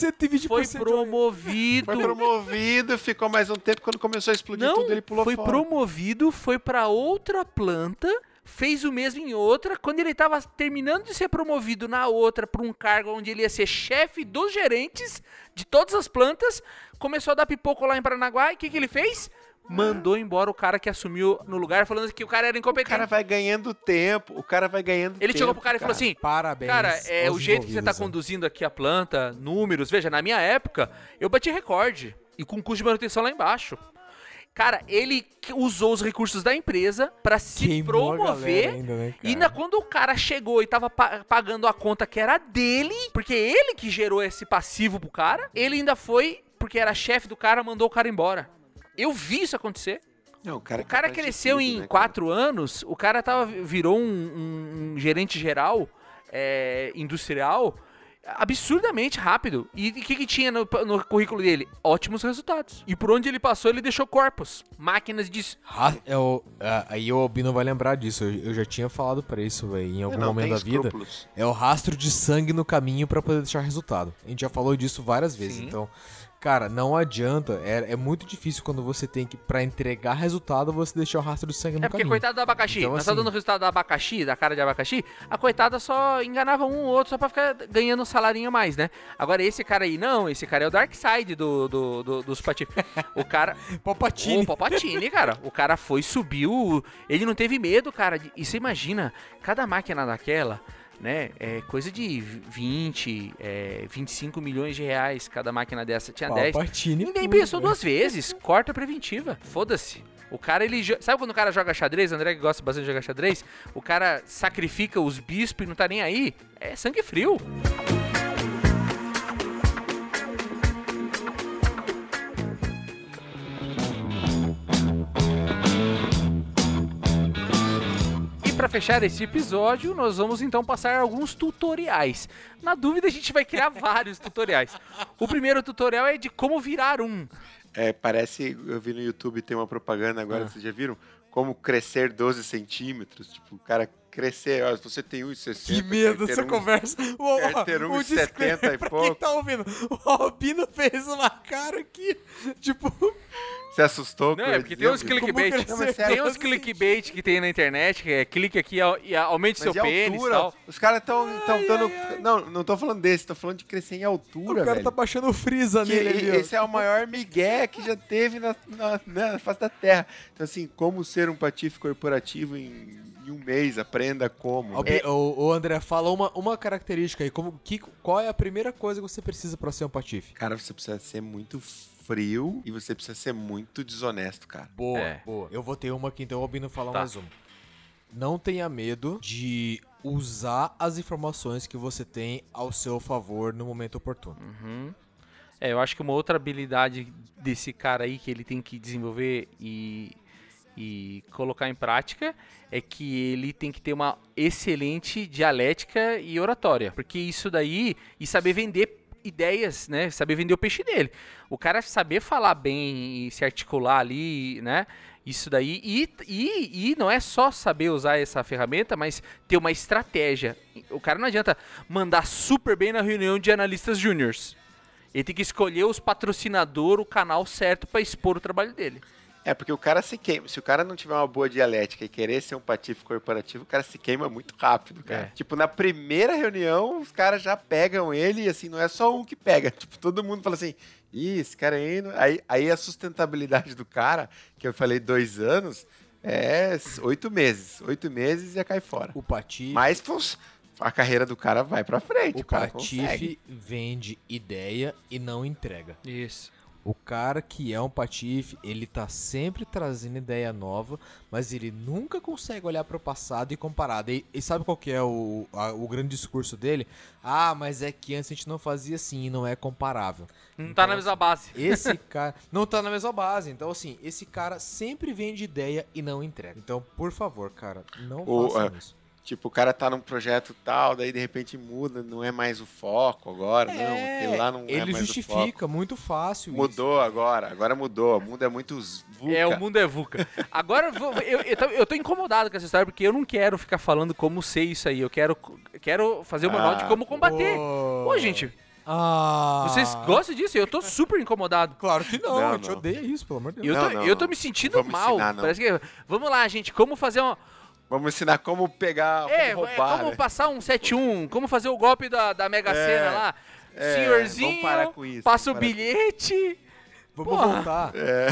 promovido. Foi promovido, ficou mais um tempo. Quando começou a explodir tudo, ele pulou fora. Foi promovido, foi pra outra planta, fez o mesmo em outra. Quando ele tava terminando de ser promovido na outra pra um cargo onde ele ia ser chefe dos gerentes de todas as plantas, começou a dar pipoco lá em Paranaguá. E o que ele fez? Mandou embora o cara que assumiu no lugar, falando que o cara era incompetente. O cara vai ganhando tempo. Ele chegou pro cara e falou assim: parabéns. Cara, o jeito que você tá conduzindo aqui a planta, números, veja, na minha época, eu bati recorde. E com custo de manutenção lá embaixo. Cara, ele usou os recursos da empresa pra se promover. Ainda, né, e quando o cara chegou e tava pagando a conta que era dele, porque ele que gerou esse passivo pro cara, ele ainda foi, porque era chefe do cara, mandou o cara embora. Eu vi isso acontecer. Não, o cara cresceu em 4 anos, o cara virou um gerente geral industrial absurdamente rápido. E o que tinha no currículo dele? Ótimos resultados. E por onde ele passou, ele deixou corpos. Máquinas de... Aí o Albino vai lembrar disso. Eu já tinha falado pra isso, velho, em algum momento da vida. Escrúpulos. É o rastro de sangue no caminho pra poder deixar resultado. A gente já falou disso várias vezes, então... Cara, não adianta, é muito difícil quando você tem que, pra entregar resultado, você deixar o rastro de sangue no caminho. É porque coitado do abacaxi, então, nós tá dando o resultado do abacaxi, da cara de abacaxi, a coitada só enganava um ou outro só pra ficar ganhando um salarinho a mais, né? Agora esse cara aí, não, esse cara é o Dark Side dos patifes. O cara... Palpatine. O Palpatine, cara. O cara foi, subiu, ele não teve medo, cara. E você imagina, cada máquina daquela... né? É coisa de 20, 25 milhões de reais cada máquina dessa. Tinha 10. Ninguém pensou duas vezes. Corta preventiva. Foda-se. O cara, ele... Sabe quando o cara joga xadrez? O André que gosta bastante de jogar xadrez. O cara sacrifica os bispos e não tá nem aí. É sangue frio. Para fechar esse episódio, nós vamos então passar alguns tutoriais. Na dúvida, a gente vai criar vários tutoriais. O primeiro tutorial é de como virar um. Parece, eu vi no YouTube, tem uma propaganda agora, vocês já viram? Como crescer 12 centímetros. Tipo, o cara crescer, ó, você tem 1,60. Que medo essa conversa. Quer ter 1,70 e pouco. Quem tá ouvindo? O Albino fez uma cara aqui, tipo... Você assustou? Não, é porque tem uns clickbait. Tem uns clickbait que tem na internet, que é clique aqui e aumente seu pênis e tal. Os caras estão dando... Não tô falando desse, tô falando de crescer em altura, O cara tá baixando o Freeza nele ali, ó. Esse é o maior migué que já teve na face da Terra. Então, assim, como ser um patife corporativo em um mês, aprenda como. Ô, André, fala uma característica aí. Qual é a primeira coisa que você precisa pra ser um patife? Cara, você precisa ser muito frio e você precisa ser muito desonesto, cara. Boa. Eu vou ter uma aqui, então o Albino fala mais uma. Não tenha medo de usar as informações que você tem ao seu favor no momento oportuno. Eu acho que uma outra habilidade desse cara aí que ele tem que desenvolver e colocar em prática é que ele tem que ter uma excelente dialética e oratória, porque isso daí, e saber vender ideias, né, saber vender o peixe dele, o cara saber falar bem e se articular ali, né, isso daí, e não é só saber usar essa ferramenta, mas ter uma estratégia. O cara não adianta mandar super bem na reunião de analistas júniors, ele tem que escolher os patrocinadores, o canal certo para expor o trabalho dele. Porque o cara se queima. Se o cara não tiver uma boa dialética e querer ser um patife corporativo, o cara se queima muito rápido, cara. Tipo, na primeira reunião, os caras já pegam ele e, assim, não é só um que pega. Tipo, todo mundo fala assim, esse cara aí... Aí a sustentabilidade do cara, que eu falei 2 anos, é 8 meses. 8 meses e ia cair fora. O patife... Mas a carreira do cara vai pra frente. O patife vende ideia e não entrega. Isso. O cara que é um patife, ele tá sempre trazendo ideia nova, mas ele nunca consegue olhar para o passado e comparar. E sabe qual que é o grande discurso dele? Mas é que antes a gente não fazia assim e não é comparável. Não então, tá na mesma base. Esse cara não tá na mesma base. Então, assim, esse cara sempre vende ideia e não entrega. Então, por favor, cara, não façam isso. Tipo, o cara tá num projeto tal, daí de repente muda, não é mais o foco agora, não, aquele lá não é mais o foco. Ele justifica, muito fácil Mudou isso. Agora mudou, o mundo é muito VUCA. O mundo é VUCA. Agora, eu tô incomodado com essa história, porque eu não quero ficar falando como ser isso aí, eu quero fazer uma nota de como combater. Ô, gente... Vocês gostam disso? Eu tô super incomodado. Claro que não, a gente odeia isso, pelo amor de Deus. Eu tô me sentindo mal. Parece que... Vamos lá, gente, como fazer uma... Vamos ensinar como pegar, como roubar. Como passar um 7-1, como fazer o golpe da Mega Sena lá. Senhorzinho, parar com isso, passa o bilhete. Vamos voltar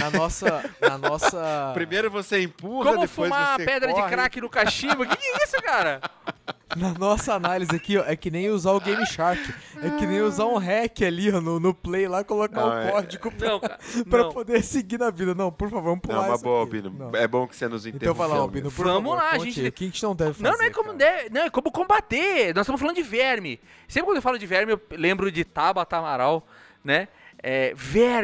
na nossa... Primeiro você empurra, como depois fumar você pedra corre. de crack no cachimbo. Que é isso, cara? Na nossa análise aqui, ó, é que nem usar o Game Shark. É que nem usar um hack ali, ó, no play lá, colocar o código pra poder seguir na vida. Não, por favor, vamos pular isso. Não, uma boa, Albino. É bom que você nos interrompa. Então vai lá, Albino, por vamos favor, lá, gente. O que a gente não deve fazer, não é como não, é como combater. Nós estamos falando de verme. Sempre quando eu falo de verme, eu lembro de Tabata Amaral, né? Verme.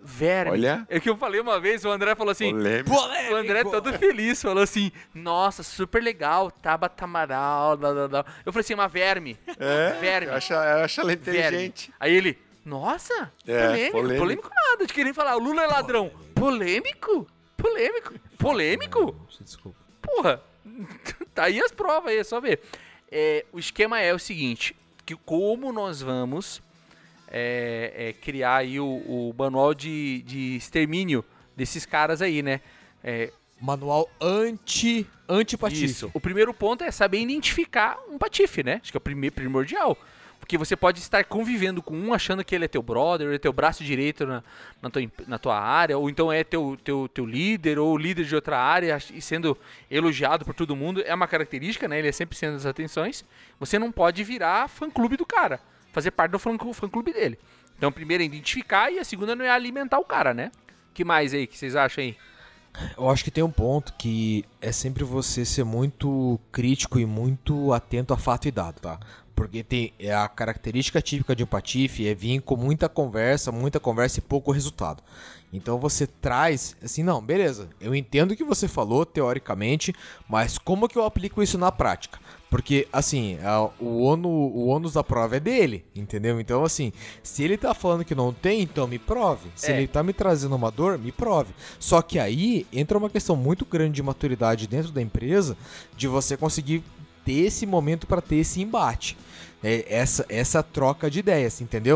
verme. Olha. É que eu falei uma vez, o André falou assim... Polêmico. O André todo feliz, falou assim, nossa, super legal, Tabata Amaral, Eu falei assim, uma verme. Verme. Eu acho ela inteligente. Verme. Aí ele, nossa, polêmico nada, de querer falar, o Lula é ladrão. Polêmico? Desculpa. Porra, tá aí as provas aí, é só ver. O esquema é o seguinte, que como nós vamos criar aí o manual de extermínio desses caras aí, né? Manual anti-patife. Isso. O primeiro ponto é saber identificar um patife, né? Acho que é o primordial. Porque você pode estar convivendo com um achando que ele é teu brother, ele é teu braço direito na tua área, ou então é teu líder, ou líder de outra área, e sendo elogiado por todo mundo. É uma característica, né? Ele é sempre sendo das atenções. Você não pode virar fã-clube do cara, fazer parte do fã-clube dele. Então, a primeira é identificar e a segunda não é alimentar o cara, né? Que mais aí que vocês acham aí? Eu acho que tem um ponto que é sempre você ser muito crítico e muito atento a fato e dado, tá? Porque é a característica típica de um patife é vir com muita conversa e pouco resultado. Então você traz, assim, não, beleza, eu entendo o que você falou teoricamente, mas como que eu aplico isso na prática? Porque, assim, o ônus da prova é dele, entendeu? Então, assim, se ele tá falando que não tem, então me prove. Se ele tá me trazendo uma dor, me prove. Só que aí entra uma questão muito grande de maturidade dentro da empresa, de você conseguir ter esse momento para ter esse embate. Essa troca de ideias, entendeu?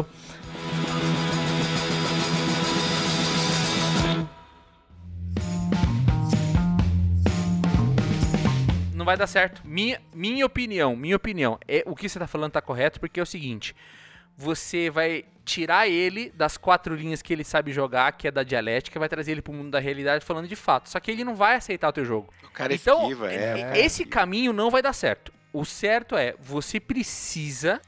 Não vai dar certo. Minha opinião, o que você tá falando tá correto, porque é o seguinte, você vai tirar ele das 4 linhas que ele sabe jogar, que é da dialética, vai trazer ele pro mundo da realidade falando de fato. Só que ele não vai aceitar o teu jogo. O cara então, esquiva, esse caminho não vai dar certo. O certo é, você precisa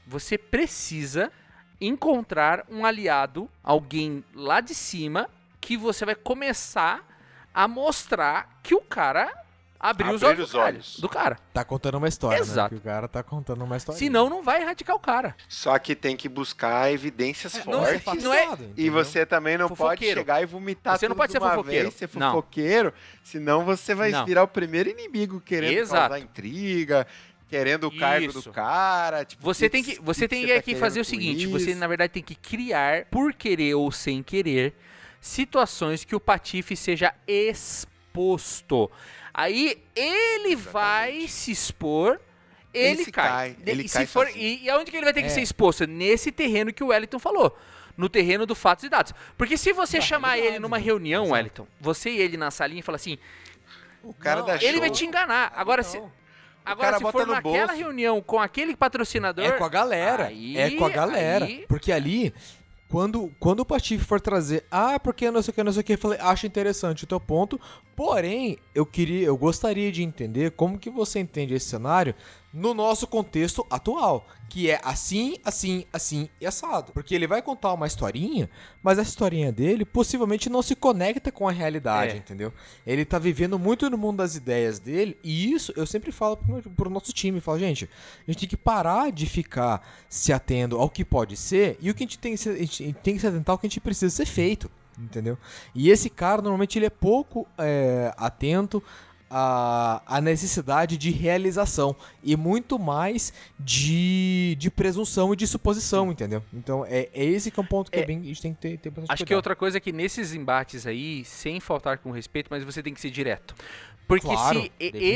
encontrar um aliado, alguém lá de cima, que você vai começar a mostrar que o cara abriu os olhos do cara. Tá contando uma história, Exato. né? Que o cara tá contando uma história. Senão não vai erradicar o cara. Só que tem que buscar evidências fortes. Não é. E você também não pode chegar e vomitar você tudo não pode ser fofoqueiro. Ser fofoqueiro, senão você vai virar o primeiro inimigo querendo causar intriga, querendo o cargo do cara. Tipo, você tem que aqui fazer o seguinte, você na verdade tem que criar, por querer ou sem querer, situações que o patife seja exposto. Aí ele vai se expor, ele cai. E aonde que ele vai ter que ser exposto? Nesse terreno que o Wellington falou. No terreno do fatos e dados. Porque se você chamar ele numa reunião, Wellington, você e ele na salinha e falar assim, o cara dá ele vai te enganar. Agora, se for naquela reunião com aquele patrocinador... É com a galera. Porque ali... Quando o patife for trazer, porque não sei o que, eu falei, acho interessante o teu ponto, porém, eu gostaria de entender como que você entende esse cenário no nosso contexto atual, que é assim e assado. Porque ele vai contar uma historinha, mas a historinha dele possivelmente não se conecta com a realidade, entendeu? Ele tá vivendo muito no mundo das ideias dele, e isso eu sempre falo pro nosso time, falo, gente, a gente tem que parar de ficar se atendo ao que pode ser, e o que a gente tem que se atentar ao que a gente precisa ser feito, entendeu? E esse cara, normalmente, ele é pouco atento a necessidade de realização e muito mais de presunção e de suposição, entendeu? Então é esse que é um ponto que a gente tem que ter bastante cuidado. Acho que outra coisa é que nesses embates aí, sem faltar com respeito, mas você tem que ser direto. Porque se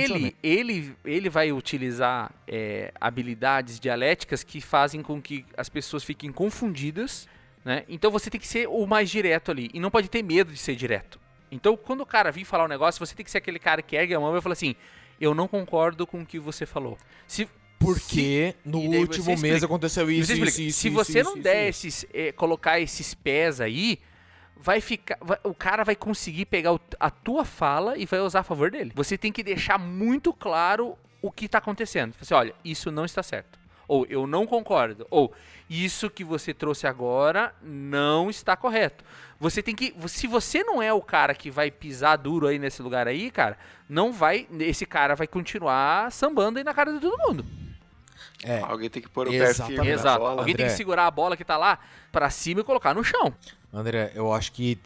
ele vai utilizar habilidades dialéticas que fazem com que as pessoas fiquem confundidas, né? Então você tem que ser o mais direto ali e não pode ter medo de ser direto. Então, quando o cara vir falar um negócio, você tem que ser aquele cara que ergue a mão e vai falar assim, eu não concordo com o que você falou. Porque no último mês aconteceu isso. Se você não der colocar esses pés aí, o cara vai conseguir pegar a tua fala e vai usar a favor dele. Você tem que deixar muito claro o que está acontecendo. Você, olha, isso não está certo. Ou eu não concordo. Ou isso que você trouxe agora não está correto. Você tem que... Se você não é o cara que vai pisar duro aí nesse lugar aí, cara, esse cara vai continuar sambando aí na cara de todo mundo. Alguém tem que pôr o pé firme na bola. Alguém tem que segurar a bola que tá lá pra cima e colocar no chão. André, eu acho que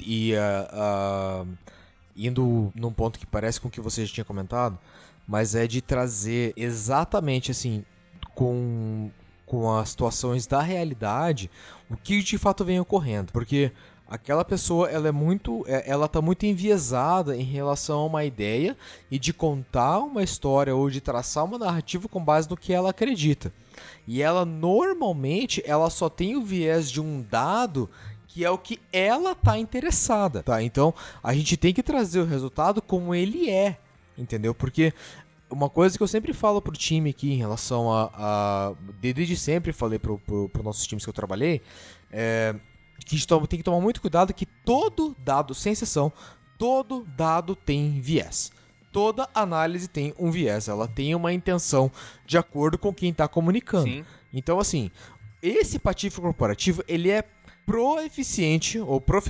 indo num ponto que parece com o que você já tinha comentado, mas é de trazer exatamente assim, com as situações da realidade, o que de fato vem ocorrendo. Porque aquela pessoa, ela tá muito enviesada em relação a uma ideia e de contar uma história ou de traçar uma narrativa com base no que ela acredita. E ela, normalmente, ela só tem o viés de um dado que é o que ela tá interessada, tá? Então, a gente tem que trazer o resultado como ele é, entendeu? Porque uma coisa que eu sempre falo pro time aqui em relação desde sempre falei pro nossos times que eu trabalhei, que a gente tem que tomar muito cuidado que todo dado, sem exceção, todo dado tem viés. Toda análise tem um viés, ela tem uma intenção de acordo com quem está comunicando. Sim. Então, assim, esse patife corporativo, ele é proficiente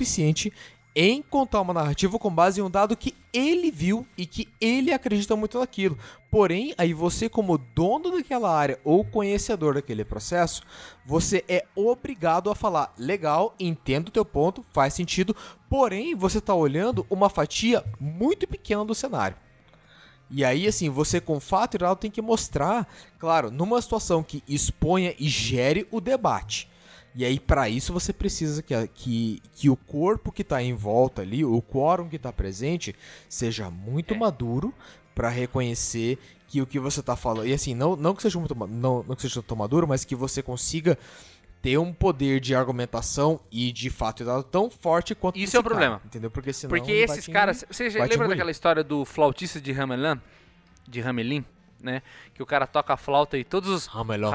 em contar uma narrativa com base em um dado que ele viu e que ele acredita muito naquilo. Porém, aí você, como dono daquela área ou conhecedor daquele processo, você é obrigado a falar: legal, entendo o teu ponto, faz sentido, porém você está olhando uma fatia muito pequena do cenário. E aí, assim, você com fato e dado tem que mostrar, claro, numa situação que exponha e gere o debate. E aí, para isso, você precisa que o corpo que está em volta ali, o quórum que está presente, seja muito maduro para reconhecer que o que você está falando... E assim, não que seja não que seja tão maduro, mas que você consiga ter um poder de argumentação e de fato e dado tão forte quanto isso é o problema. Entendeu? Porque senão... Porque esses caras... Você já lembra daquela história do flautista de Hamelin? Né? Que o cara toca a flauta e todos os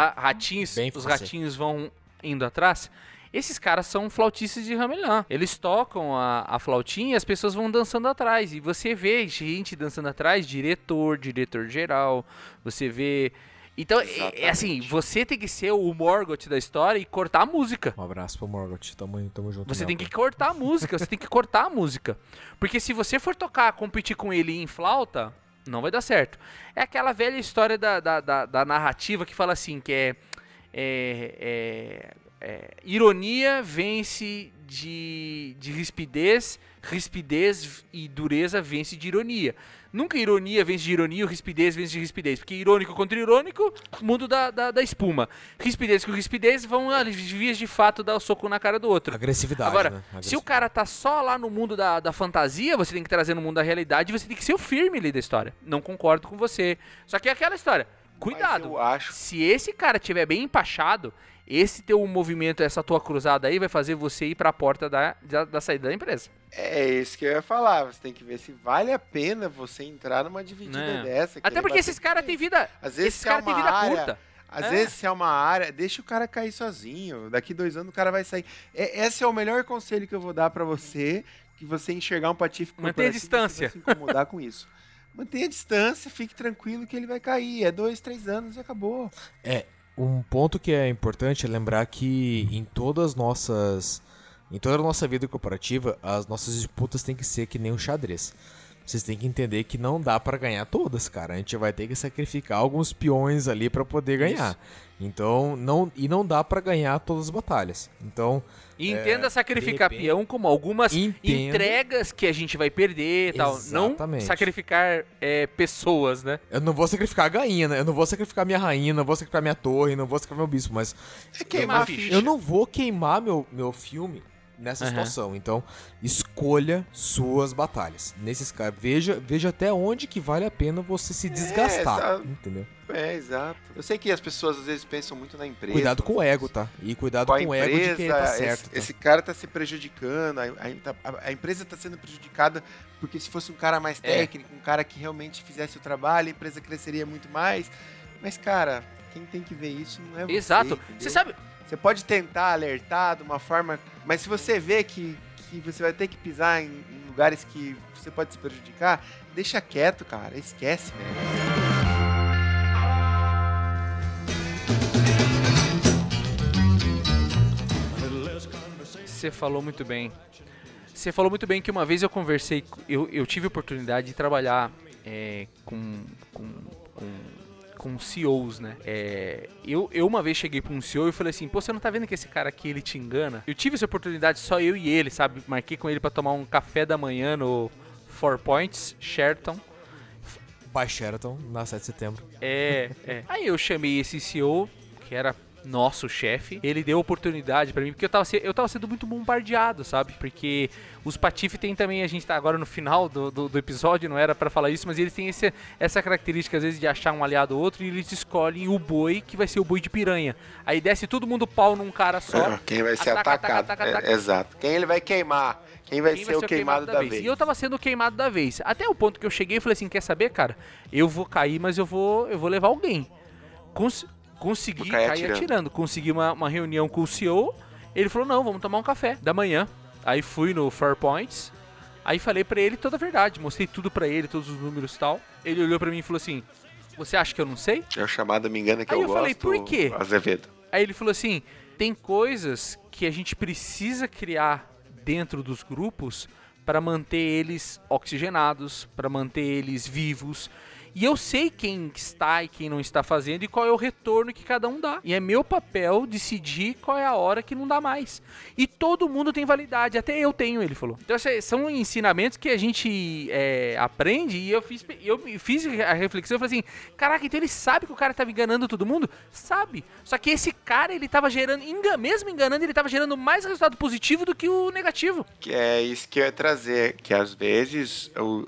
ratinhos vão indo atrás. Esses caras são flautistas de Hamelin. Eles tocam a flautinha e as pessoas vão dançando atrás. E você vê gente dançando atrás, diretor geral. Você vê... Então, é assim, você tem que ser o Morgoth da história e cortar a música. Um abraço pro Morgoth, tamo junto. Você tem que cortar a música, você tem que cortar a música. Porque se você for competir com ele em flauta, não vai dar certo. É aquela velha história da narrativa que fala assim, que ironia vence de rispidez, rispidez e dureza vence de ironia. Nunca ironia vence de ironia ou rispidez vence de rispidez. Porque irônico contra irônico, mundo da espuma. Rispidez com rispidez vão às vias de fato dar o soco na cara do outro. Agressividade, agora, né? Se o cara tá só lá no mundo da fantasia, você tem que trazer no mundo da realidade e você tem que ser o firme ali da história. Não concordo com você. Só que é aquela história. Cuidado. Eu acho... Se esse cara tiver bem empachado, esse teu movimento, essa tua cruzada aí vai fazer você ir pra porta da saída da empresa. É isso que eu ia falar. Você tem que ver se vale a pena você entrar numa dividida dessa. Até porque esses caras têm vida. Às vezes esses caras têm vida curta. Às vezes, se é uma área, deixa o cara cair sozinho. Daqui 2 anos o cara vai sair. Esse é o melhor conselho que eu vou dar pra você, que você enxergar um patife corporativo. Mantenha a distância. Você vai se incomodar com isso. Mantenha a distância, fique tranquilo que ele vai cair. É 2, 3 anos e acabou. Um ponto que é importante é lembrar que em toda a nossa vida corporativa, as nossas disputas têm que ser que nem um xadrez. Vocês têm que entender que não dá pra ganhar todas, cara. A gente vai ter que sacrificar alguns peões ali pra poder ganhar. Isso. Então, não dá pra ganhar todas as batalhas. Então, e entenda sacrificar peão como algumas entregas que a gente vai perder e tal. Não sacrificar pessoas, né? Eu não vou sacrificar a gainha, né? Eu não vou sacrificar minha rainha, não vou sacrificar minha torre, não vou sacrificar meu bispo, mas... queimar a ficha. Eu não vou queimar meu filme nessa situação. Então, escolha suas batalhas. Nesses casos, veja até onde que vale a pena você se desgastar, entendeu? Exato. Eu sei que as pessoas às vezes pensam muito na empresa. Cuidado com o ego, tá? E cuidado com o ego de quem tá certo. Esse cara tá se prejudicando, a empresa tá sendo prejudicada porque se fosse um cara mais técnico, um cara que realmente fizesse o trabalho, a empresa cresceria muito mais. Mas, cara, quem tem que ver isso não é você. Exato. Você sabe... Você pode tentar alertar de uma forma, mas se você vê que você vai ter que pisar em lugares que você pode se prejudicar, deixa quieto, cara. Esquece, velho. Você falou muito bem. Você falou muito bem que uma vez eu conversei, eu tive a oportunidade de trabalhar com com CEOs, né? Eu uma vez cheguei pra um CEO e falei assim, pô, você não tá vendo que esse cara aqui, ele te engana? Eu tive essa oportunidade, só eu e ele, sabe? Marquei com ele pra tomar um café da manhã no 4 Points, Sheraton. By Sheraton, na 7 de setembro. Aí eu chamei esse CEO, que era nosso chefe, ele deu oportunidade pra mim, porque eu tava sendo muito bombardeado, sabe? Porque os Patife tem também, a gente tá agora no final do episódio, não era pra falar isso, mas eles têm essa característica, às vezes, de achar um aliado ou outro, e eles escolhem o boi, que vai ser o boi de piranha. Aí desce todo mundo pau num cara só. Quem vai ser atacado. Exato. Quem ele vai queimar. Quem vai ser o queimado da vez. E eu tava sendo o queimado da vez. Até o ponto que eu cheguei e falei assim, quer saber, cara? Eu vou cair, mas eu vou levar alguém. Consegui cair atirando. Consegui uma reunião com o CEO. Ele falou, não, vamos tomar um café da manhã. Aí fui no 4 Points. Aí falei pra ele toda a verdade. Mostrei tudo pra ele, todos os números e tal. Ele olhou pra mim e falou assim, você acha que eu não sei? É o chamado me engana que aí eu gosto. Aí eu falei, por quê? Azevedo. Aí ele falou assim, tem coisas que a gente precisa criar dentro dos grupos para manter eles oxigenados, para manter eles vivos. E eu sei quem está e quem não está fazendo e qual é o retorno que cada um dá. E é meu papel decidir qual é a hora que não dá mais. E todo mundo tem validade, até eu tenho, ele falou. Então são ensinamentos que a gente aprende e eu fiz a reflexão e falei assim, caraca, então ele sabe que o cara estava enganando todo mundo? Sabe. Só que esse cara, ele estava gerando, mesmo enganando, ele estava gerando mais resultado positivo do que o negativo. Que é isso que eu ia trazer, que às vezes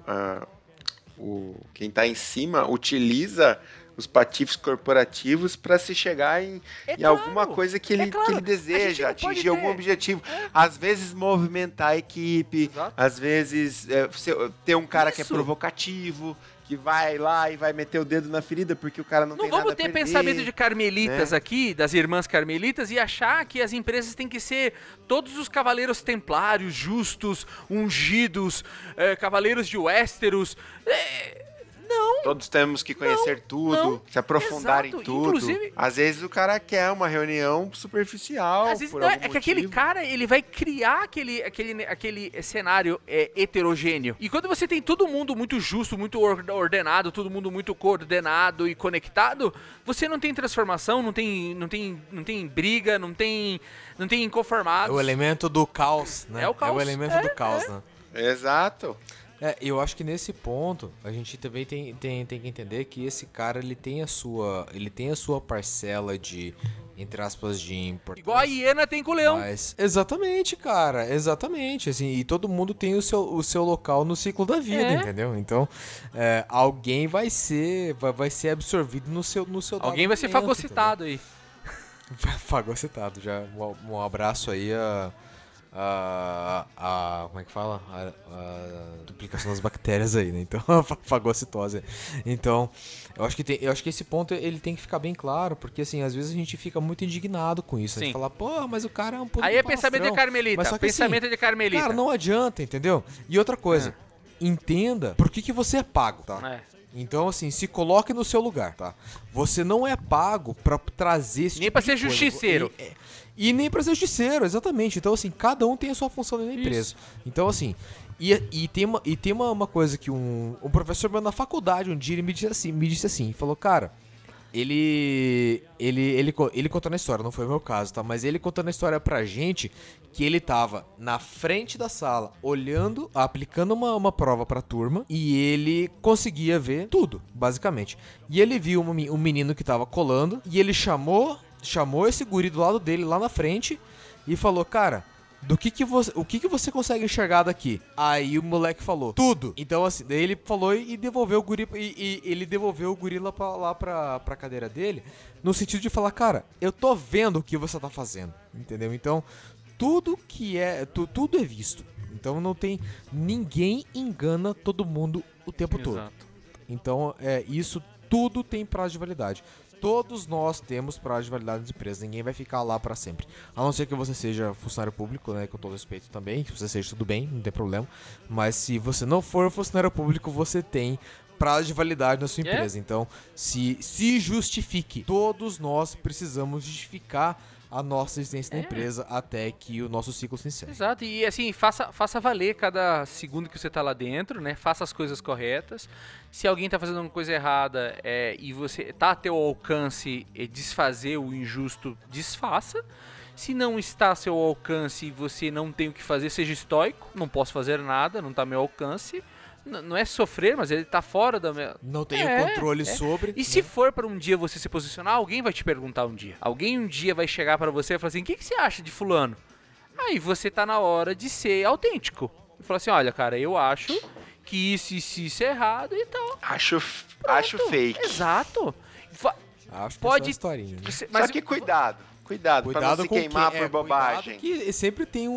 quem está em cima utiliza os patifes corporativos para se chegar em alguma coisa que ele deseja, atingir algum objetivo. Às vezes movimentar a equipe, às vezes ter um cara que é provocativo, que vai lá e vai meter o dedo na ferida porque o cara não tem nada a perder. Não vamos ter pensamento de carmelitas, né? Aqui, das irmãs carmelitas, e achar que as empresas têm que ser todos os cavaleiros templários, justos, ungidos, cavaleiros de Westeros. Não. Todos temos que conhecer tudo, se aprofundar em tudo. Inclusive, às vezes o cara quer uma reunião superficial. Às vezes não, que aquele cara, ele vai criar aquele cenário heterogêneo. E quando você tem todo mundo muito justo, muito ordenado, todo mundo muito coordenado e conectado, você não tem transformação, não tem briga, não tem inconformados. É o elemento do caos, né? É o caos. É o elemento do caos, né? Exato. Eu acho que nesse ponto a gente também tem que entender que esse cara ele tem a sua parcela de, entre aspas, de importância. Igual a hiena tem com o leão. Exatamente, cara, exatamente, assim, e todo mundo tem o seu local no ciclo da vida, entendeu? Então, alguém vai ser absorvido no seu alguém vai ser fagocitado, entendeu? Aí. Fagocitado, já um abraço aí como é que fala? A duplicação das bactérias aí, né? Então, a fagocitose. Então, eu acho que esse ponto ele tem que ficar bem claro, porque assim, às vezes a gente fica muito indignado com isso. Sim. A gente fala, pô, mas o cara é um pouco. Aí é pensamento de Carmelita. Mas pensamento assim, de Carmelita. Cara, não adianta, entendeu? E outra coisa, entenda por que você é pago, tá? Então, assim, se coloque no seu lugar, tá? Você não é pago pra trazer esse nem tipo pra ser justiceiro. E nem pra ser justiceiro, exatamente. Então, assim, cada um tem a sua função na empresa. Isso. Então, assim, e tem uma coisa que um professor meu na faculdade um dia ele me disse assim, falou, cara, ele contando a história, não foi o meu caso, tá? Mas ele contando a história pra gente que ele tava na frente da sala, olhando, aplicando uma prova pra turma, e ele conseguia ver tudo, basicamente. E ele viu um menino que tava colando, e ele chamou esse guri do lado dele, lá na frente, e falou, cara, o que você consegue enxergar daqui? Aí o moleque falou, tudo. Então assim, daí ele falou e devolveu o guri, e ele devolveu o guri lá pra cadeira dele, no sentido de falar, cara, eu tô vendo o que você tá fazendo, entendeu? Então, tudo é visto. Então não tem, ninguém engana todo mundo o tempo todo. Então, isso tudo tem prazo de validade. Todos nós temos prazo de validade das empresas, ninguém vai ficar lá pra sempre. A não ser que você seja funcionário público, né, com todo respeito também, se você seja, tudo bem, não tem problema. Mas se você não for funcionário público, você tem prazo de validade na sua empresa. Então, se justifique. Todos nós precisamos justificar a nossa existência na empresa até que o nosso ciclo se encerre. Exato, e assim, faça valer cada segundo que você tá lá dentro, né? Faça as coisas corretas. Se alguém tá fazendo uma coisa errada e você tá a teu alcance desfazer o injusto, desfaça. Se não está a seu alcance e você não tem o que fazer, seja estoico. Não posso fazer nada, não está ao meu alcance. Não é sofrer, mas ele tá fora da minha... Não tenho controle sobre. E se for para um dia você se posicionar, alguém vai te perguntar um dia. Alguém um dia vai chegar para você e falar assim, o que você acha de fulano? Aí você tá na hora de ser autêntico. E falar assim, olha, cara, eu acho que isso é errado e tal. Acho fake. Exato. Acho que pode... é só uma historinha. Só que cuidado pra não se queimar por bobagem. Que sempre tem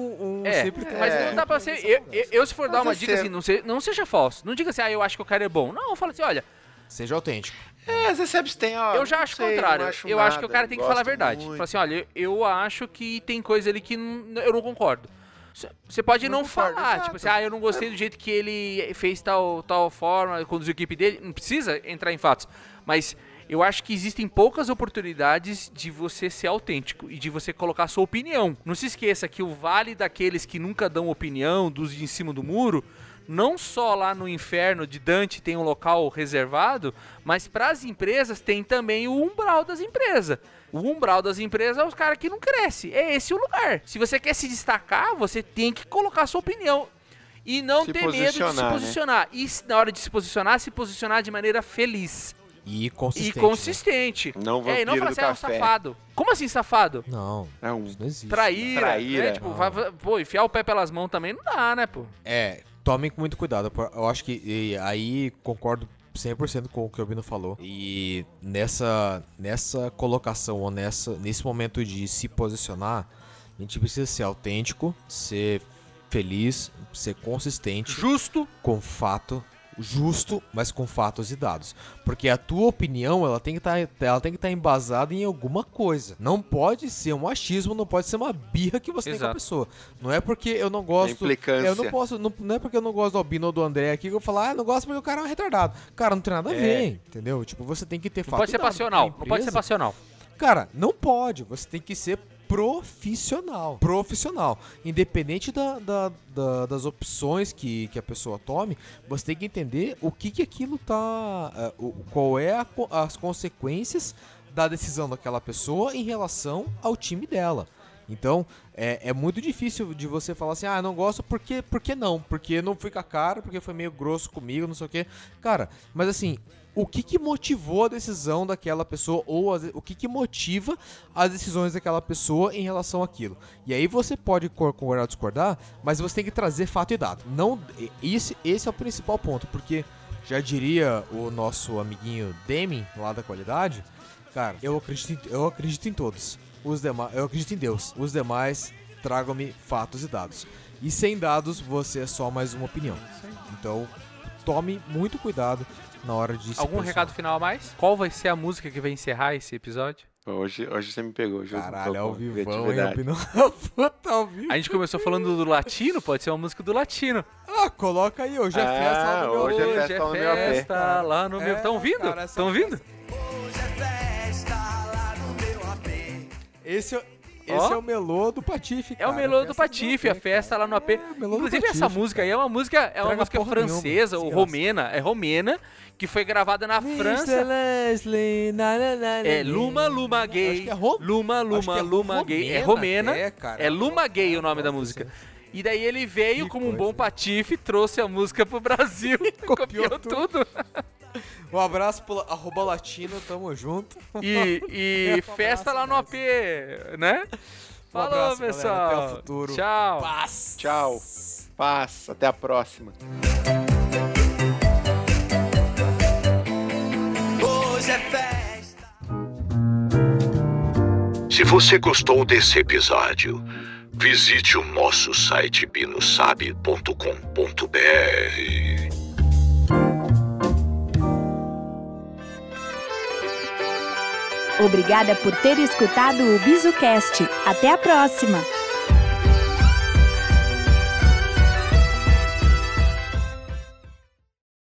mas não dá pra ser... Eu se for dar uma dica assim, não seja falso. Não diga assim, eu acho que o cara é bom. Não, fala assim, olha... Seja autêntico. Às vezes você abstém, eu já acho o contrário. Eu acho que o cara tem que falar a verdade. Fala assim, olha, eu acho que tem coisa ali que eu não concordo. Você pode não falar, exato. Tipo assim, eu não gostei do jeito que ele fez tal forma, conduziu a equipe dele. Não precisa entrar em fatos. Mas... eu acho que existem poucas oportunidades de você ser autêntico e de você colocar a sua opinião. Não se esqueça que o vale daqueles que nunca dão opinião, dos de em cima do muro, não só lá no inferno de Dante tem um local reservado, mas para as empresas tem também o umbral das empresas. O umbral das empresas é os caras que não crescem. É esse o lugar. Se você quer se destacar, você tem que colocar a sua opinião. E não ter medo de se posicionar. Né? E na hora de se posicionar de maneira feliz. E consistente. Né? Não vampiro não fala assim, é um safado. Como assim safado? Não não existe. Traíra. Né? Tipo, enfiar o pé pelas mãos também não dá, né, pô? Tomem com muito cuidado. Eu acho que aí concordo 100% com o que o Bino falou. E nessa colocação, ou nesse momento de se posicionar, a gente precisa ser autêntico, ser feliz, ser consistente. Justo. Com fato. Justo, mas com fatos e dados. Porque a tua opinião, ela tem que estar embasada em alguma coisa. Não pode ser um achismo, não pode ser uma birra que você tem com a pessoa. Não é porque eu não gosto... Não é porque eu não gosto do Albino ou do André aqui que eu vou falar, não gosto porque o cara é um retardado. Cara, não tem nada a ver, entendeu? Tipo, você tem que ter fato e dado. Não pode ser passional. Cara, não pode. Você tem que ser profissional. Independente das opções que a pessoa tome, você tem que entender o que aquilo tá... qual é as consequências da decisão daquela pessoa em relação ao time dela. Então, é muito difícil de você falar assim, não gosto, por que não? Porque não fui com a cara, porque foi meio grosso comigo, não sei o quê. Cara, mas assim... o que motivou a decisão daquela pessoa ou o que motiva as decisões daquela pessoa em relação àquilo. E aí você pode concordar ou discordar, mas você tem que trazer fato e dado. Esse é o principal ponto, porque já diria o nosso amiguinho Demi, lá da qualidade, cara, eu acredito em todos. Eu acredito em Deus. Os demais, tragam-me fatos e dados. E sem dados, você é só mais uma opinião. Então, tome muito cuidado na hora de se Algum recado final a mais? Qual vai ser a música que vai encerrar esse episódio? Hoje você me pegou. Caralho, ao vivão, hein, Albino? Puta, ao vivo. A gente começou falando do latino, pode ser uma música do latino. Coloca aí, hoje é festa lá no meu Hoje é festa lá no meu... Estão ouvindo? Estão ouvindo? Hoje é festa lá no meu AP. Esse é o melô do Patife, cara. É o melô do Patife, a festa lá no AP. Inclusive, essa música aí é uma música francesa, ou romena, que foi gravada na França. Leslie, Luma Gay. Luma Gay. É romena. É Luma Gay o nome da música. E daí ele veio como um bom patife, trouxe a música pro Brasil. Copiou tudo. Um abraço pro @latino, tamo junto. E festa lá no AP, né? Falou, pessoal. Galera, até o futuro. Tchau. Paz. Tchau. Paz. Até a próxima. Hoje é festa. Se você gostou desse episódio, visite o nosso site binosabe.com.br. Obrigada por ter escutado o BizuCast. Até a próxima!